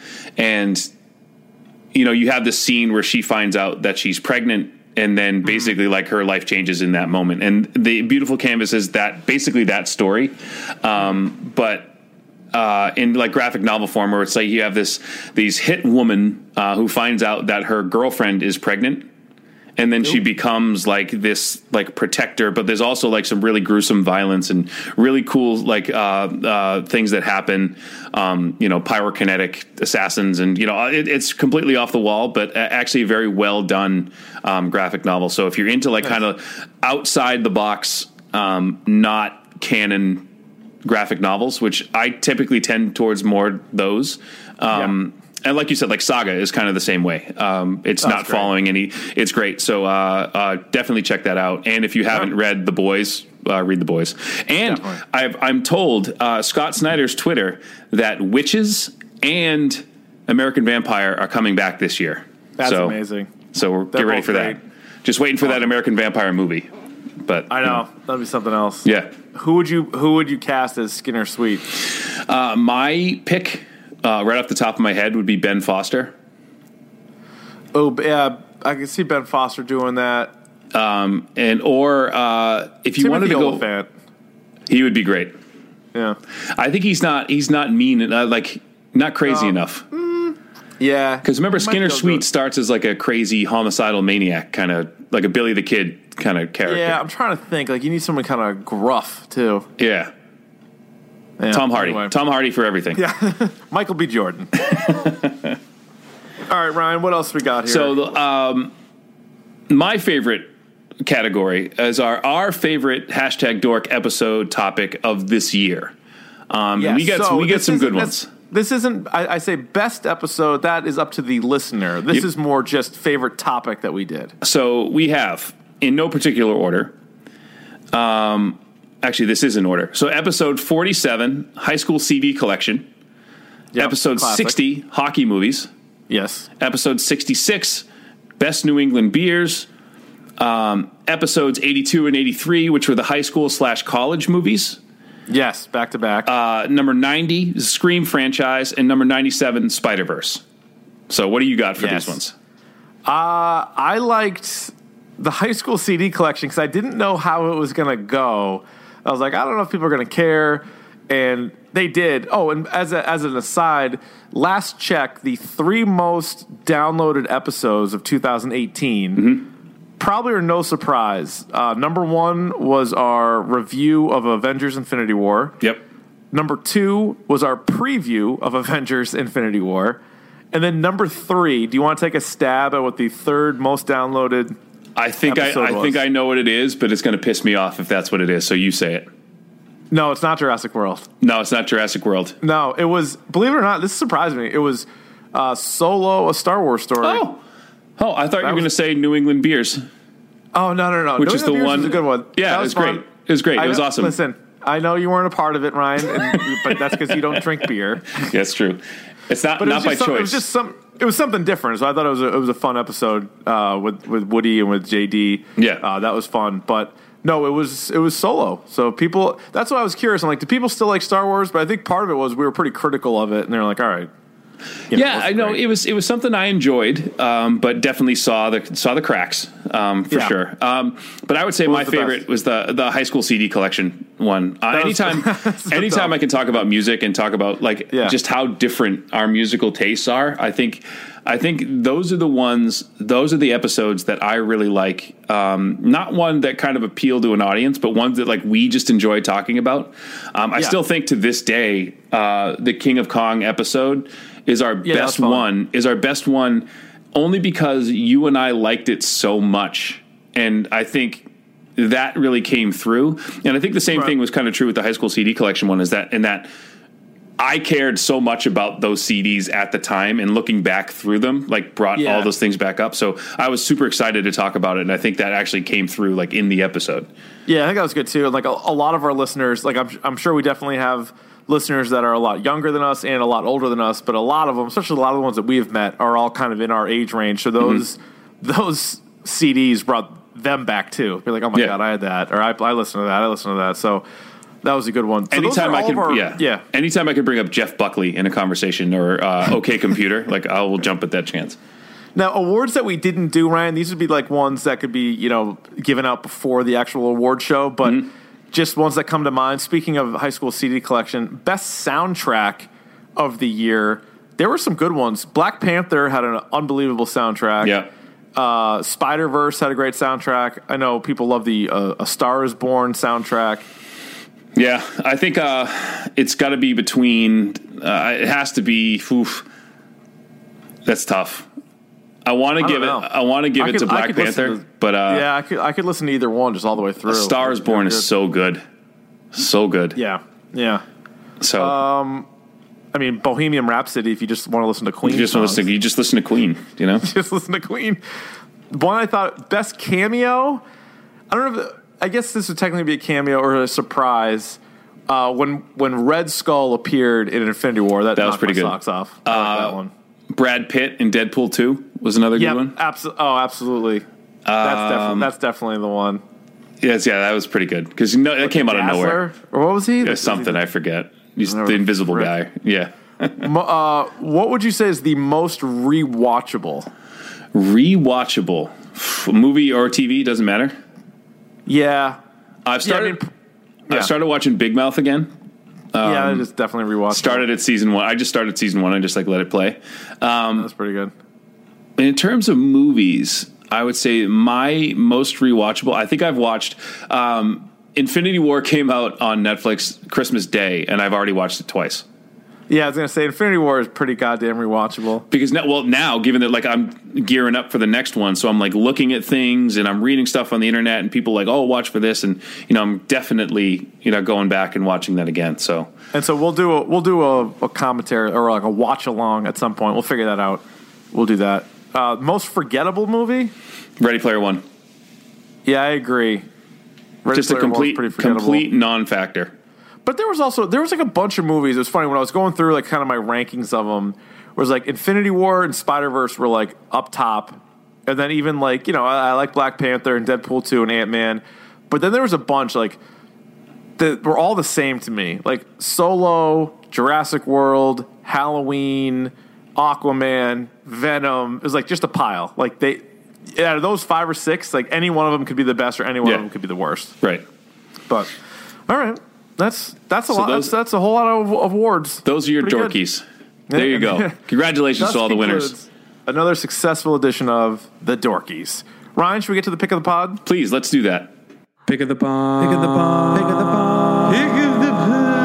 and you know you have this scene where she finds out that she's pregnant. And then basically like her life changes in that moment. And the Beautiful Canvas is that basically that story. Um, but uh, in like graphic novel form where it's like you have this these hit woman uh, who finds out that her girlfriend is pregnant. And then Ooh. she becomes like this like protector, but there's also like some really gruesome violence and really cool like uh, uh, things that happen. Um, you know, pyrokinetic assassins, and you know, it, it's completely off the wall, but actually a very well done um, graphic novel. So if you're into like nice. kind of outside the box, um, not canon graphic novels, which I typically tend towards more those. Um, yeah. And like you said, like Saga is kind of the same way. Um, it's oh, not following any. It's great. So uh, uh, definitely check that out. And if you haven't yeah. read The Boys, uh, read The Boys. And I've, I'm told uh, Scott Snyder's Twitter that Witches and American Vampire are coming back this year. That's so, amazing. So we're, get ready for great. that. Just waiting for oh. that American Vampire movie. But I know, you know that'd be something else. Yeah. Who would you Who would you cast as Skinner Sweet? Uh, my pick. Uh, right off the top of my head would be Ben Foster. Oh, yeah, I can see Ben Foster doing that. Um, and or uh, if you Timothy wanted to go, Oliphant. He would be great. Yeah, I think he's not he's not mean uh, like not crazy um, enough. Mm, yeah, because remember Skinner Sweet starts as like a crazy homicidal maniac, kind of like a Billy the Kid kind of character. Yeah, I'm trying to think. Like you need someone kind of gruff too. Yeah. Yeah, Tom Hardy. Anyway. Tom Hardy for everything. Yeah. Michael B. Jordan. All right, Ryan, what else we got here? So, um, my favorite category is our, our favorite hashtag dork episode topic of this year. Um, yes, and we get, so we get some good ones. This isn't, I, I say best episode, that is up to the listener. This yep. is more just favorite topic that we did. So we have, in no particular order, um, actually, this is in order. So episode forty-seven, High School C D Collection. Yep, episode classic. sixty, Hockey Movies. Yes. Episode sixty-six, Best New England Beers. Um, episodes eighty-two and eighty-three, which were the high school slash college movies. Yes, back to back. Uh, number ninety, the Scream franchise, and number ninety-seven, Spider-Verse. So what do you got for Yes. these ones? Uh, I liked the high school C D collection because I didn't know how it was going to go. I was like, I don't know if people are going to care. And they did. Oh, and as a, as an aside, last check, the three most downloaded episodes of two thousand eighteen Mm-hmm. probably are no surprise. Uh, number one was our review of Avengers Infinity War. Yep. Number two was our preview of Avengers Infinity War. And then number three, do you want to take a stab at what the third most downloaded I think I, episode I was? think I know what it is, but it's going to piss me off if that's what it is. So you say it. No, it's not Jurassic World. No, it's not Jurassic World. No, it was, believe it or not, this surprised me. It was uh, Solo, a Star Wars story. Oh, oh! I thought you were going to was- say New England Beers, Oh, no, no, no. which New is the England Beers one. was a good one. Yeah, That it was fun. great. It was great. I It was know- awesome. Listen, I know you weren't a part of it, Ryan, and, but that's because you don't drink beer. That's true. It's not But it not was by just some, choice. It was just some. It was something different, so I thought it was a, it was a fun episode uh, with with Woody and with J D. Yeah. uh, that was fun. But no, it was it was Solo. So people, that's why I was curious. I'm like, do people still like Star Wars? But I think part of it was we were pretty critical of it, and they're like, all right. You know, Yeah, it's I know great. it was it was something I enjoyed, um, but definitely saw the saw the cracks um, for Yeah. sure. Um, but I would say my was the favorite best? was the the high school C D collection one. Uh, That was- anytime, that's the anytime top. I can talk about music and talk about like Yeah. just how different our musical tastes are, I think I think those are the ones. Those are the episodes that I really like. Um, not one that kind of appeal to an audience, but ones that like we just enjoy talking about. Um, I Yeah. still think to this day, uh, the King of Kong episode is our Yeah, that best was fun. one. Is our best one only because you and I liked it so much, and I think that really came through. And I think the same Right. thing was kind of true with the high school C D collection one. Is that in that I cared so much about those C Ds at the time, and looking back through them, like brought Yeah. all those things back up. So I was super excited to talk about it, and I think that actually came through like in the episode. Yeah, I think that was good too. And like a, a lot of our listeners, like I'm, I'm sure we definitely have listeners that are a lot younger than us and a lot older than us, but a lot of them, especially a lot of the ones that we have met, are all kind of in our age range. So those those C Ds brought them back too. Be like, oh my Yeah. god, I had that, or I, I listened to that, I listened to that. So that was a good one. So those Anytime are I all can, of our- yeah, yeah. Anytime I can bring up Jeff Buckley in a conversation or uh, OK Computer, like I will jump at that chance. Now, awards that we didn't do, Ryan, these would be like ones that could be, you know, given out before the actual award show, but Mm-hmm. just ones that come to mind. Speaking of high school C D collection, best soundtrack of the year, there were some good ones. Black Panther had an unbelievable soundtrack. Yeah. Uh, Spider-Verse had a great soundtrack. I know people love the uh, A Star Is Born soundtrack. Yeah, I think uh, it's got to be between. Uh, it has to be. Oof, that's tough. I want to I give it. don't know. I want to give I it could- to I Black could listen Panther, to- but uh, yeah, I could I could listen to either one just all the way through. A Star Is Born is so good, so good. Yeah, yeah. So I mean, Bohemian Rhapsody, if you just want to listen to Queen you just songs. listen. You just listen to Queen. You know. Just listen to Queen. One I thought best cameo. I don't know if I guess this would technically be a cameo or a surprise. Uh, when when Red Skull appeared in Infinity War, that, That was knocked pretty my good. socks off. I like that one. Brad Pitt in Deadpool two was another good Yeah, one. abso- oh, absolutely. That's definitely that's definitely the one. Yes, yeah, that was pretty good because you know that came out of nowhere. Dazzler? Or what was he? Yeah, something I forget. He's Never the invisible forget. guy. Yeah. Mo- uh, what would you say is the most rewatchable? Rewatchable movie or T V doesn't matter. Yeah, I've yeah. I started. mean, yeah. I've started watching Big Mouth again. yeah, it is definitely rewatchable. Started at season one. I just started season one. I just like let it play. That's pretty good. And in terms of movies, I would say my most rewatchable. I think I've watched. Um, Infinity War came out on Netflix Christmas Day, and I've already watched it twice. Yeah, I was gonna say Infinity War is pretty goddamn rewatchable. Because now, well, now given that like I'm gearing up for the next one, so I'm like looking at things and I'm reading stuff on the internet, and people like, oh, watch for this, and you know, I'm definitely you know going back and watching that again. So And so we'll do a we'll do a, a commentary or like a watch along at some point. We'll figure that out. We'll do that. Uh, most forgettable movie? Ready Player One. Yeah, I agree. Ready Just a Player One's complete, pretty forgettable. complete non-factor. But there was also there was like a bunch of movies. It was funny when I was going through like kind of my rankings of them. It was like Infinity War and Spider-Verse were like up top, and then even like you know I, I like Black Panther and Deadpool two and Ant-Man, but then there was a bunch like that were all the same to me. Like Solo, Jurassic World, Halloween, Aquaman, Venom. It was like just a pile. Like they out of those five or six, like any one of them could be the best or any one Yeah. of them could be the worst. Right. But all right. That's that's a So lot. those- that's, that's a whole lot of awards. Those are your Pretty good. dorkies. There you go. Congratulations Thus to all the winners. concludes Another successful edition of the Dorkies. Ryan, should we get to the pick of the pod? Please, let's do that. Pick of the pod. Pick of the pod. Pick of the pod. Pick of the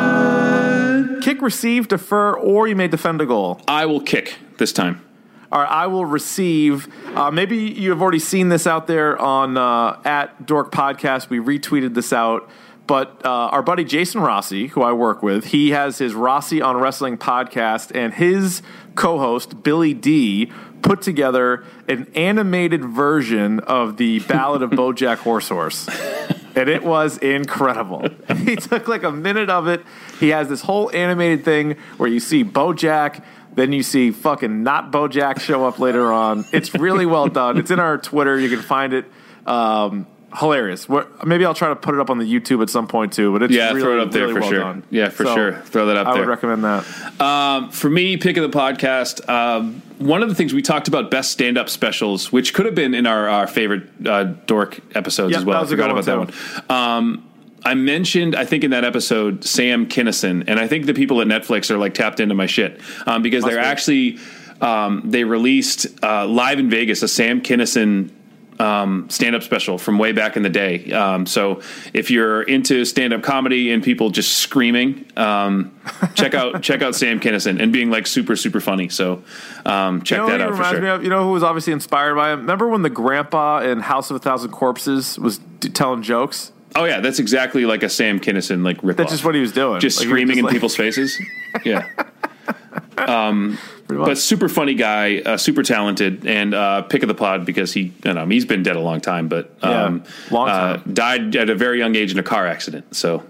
pod. Kick, receive, defer, or you may defend a goal. I will kick this time. All right, I will receive. Uh, maybe you have already seen this out there on uh, at Dork Podcast. We retweeted this out. But uh, our buddy Jason Rossi, who I work with, he has his Rossi on Wrestling podcast, and his co-host, Billy D, put together an animated version of the Ballad of BoJack Horse. And it was incredible. He took like a minute of it. He has this whole animated thing where you see BoJack, then you see fucking not BoJack show up later on. It's really well done. It's in our Twitter. You can find it. Um, hilarious. What, maybe I'll try to put it up on the YouTube at some point too. But it's Yeah, really, throw it up there really for well sure. done. Yeah, for So, sure. Throw that up I there. would recommend that. Um, for me, pick of the podcast. Um, one of the things we talked about best stand-up specials, which could have been in our, our favorite uh, dork episodes Yep, as well. that I was a forgot good about one, that one. Um, I mentioned, I think in that episode, Sam Kinison, and I think the people at Netflix are like tapped into my shit um, because Must they're be. actually um, they released uh, live in Vegas a Sam Kinison um, stand-up special from way back in the day. Um, so if you're into stand-up comedy and people just screaming, um, check out check out Sam Kinison and being like super super funny. So um, check You know that who he out for reminds sure. me of? You know who was obviously inspired by him? Remember when the grandpa in House of a Thousand Corpses was d- telling jokes? Oh yeah, that's exactly like a Sam Kinison like rip. That's just what he was doing. Just Like, he was screaming just in like- people's faces. Yeah. Um, Pretty much. but super funny guy, uh, super talented, and uh, pick of the pod because he, you know, he's been dead a long time, but um, Yeah, long uh, time. died at a very young age in a car accident. So,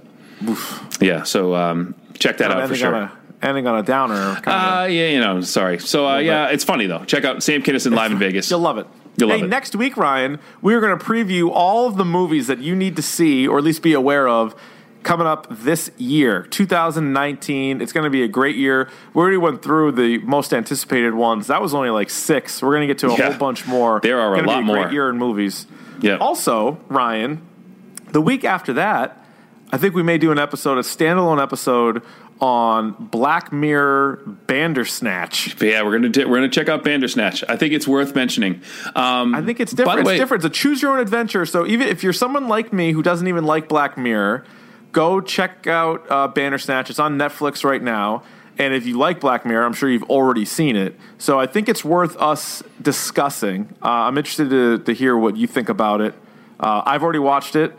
yeah, so um, check that out for ending sure. on a, ending on a downer. Kind Uh, yeah, you know, sorry. So, uh, yeah, it's funny though. Check out Sam Kinison live in Vegas. You'll love it. You'll love hey, it. next week, Ryan, we're going to preview all of the movies that you need to see or at least be aware of coming up this year, two thousand nineteen. It's going to be a great year. We already went through the most anticipated ones. That was only like six. We're going to get to a Yeah. whole bunch more. There are a Gonna lot be a more. Great year in movies. Yeah. Also, Ryan, the week after that, I think we may do an episode, a standalone episode on Black Mirror Bandersnatch. But yeah, we're gonna di- we're gonna check out Bandersnatch. I think it's worth mentioning. Um, I think it's by different. the way, It's different. It's a choose your own adventure. So even if you're someone like me who doesn't even like Black Mirror, go check out uh, Bandersnatch. It's on Netflix right now. And if you like Black Mirror, I'm sure you've already seen it. So I think it's worth us discussing. Uh, I'm interested to, to hear what you think about it. Uh, I've already watched it.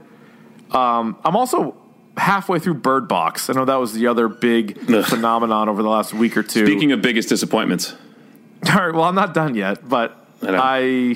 Um, I'm also halfway through Bird Box. I know that was the other big Ugh. phenomenon over the last week or two. Speaking of biggest disappointments, All right, well, I'm not done yet, but I know. I,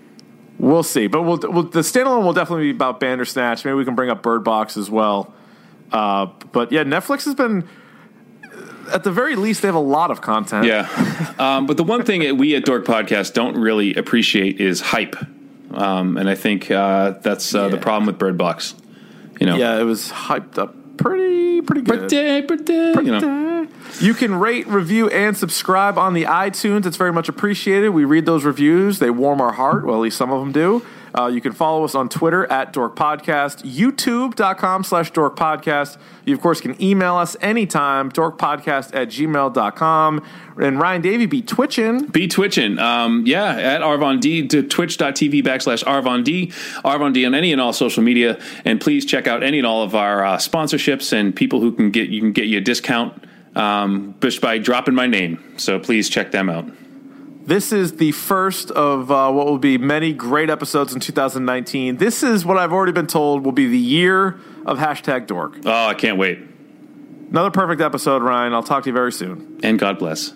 we'll see. But we'll, we'll the standalone will definitely be about Bandersnatch. Maybe we can bring up Bird Box as well. Uh, but yeah, Netflix has been, at the very least, they have a lot of content. yeah. Um, but the one thing that we at Dork Podcast don't really appreciate is hype, um, and I think uh, that's uh, the Yeah. problem with Bird Box. You know, Yeah, it was hyped up pretty, pretty good. Pretty, pretty, you know. You can rate, review, and subscribe on the iTunes. It's very much appreciated. We read those reviews. They warm our heart. Well, at least some of them do. Uh, you can follow us on Twitter at Dork Podcast, youtube.com slash Dork Podcast. You, of course, can email us anytime, dorkpodcast at gmail dot com. And Ryan Davey be twitching. Be twitching. Um, yeah, at Arvon D to twitch.tv backslash Arvon D. Arvon D on any and all social media. And please check out any and all of our uh, sponsorships and people who can get you can get you a discount um, just by dropping my name. So please check them out. This is the first of uh, what will be many great episodes in two thousand nineteen. This is what I've already been told will be the year of hashtag dork. Oh, I can't wait. Another perfect episode, Ryan. I'll talk to you very soon. And God bless.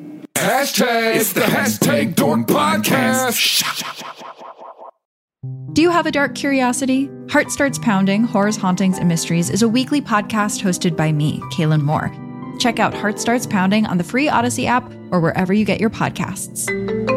Hashtag, it's the hashtag Dork Podcast. Do you have a dark curiosity? Heart Starts Pounding, Horrors, Hauntings, and Mysteries is a weekly podcast hosted by me, Kaylin Moore. Check out Heart Starts Pounding on the free Odyssey app or wherever you get your podcasts.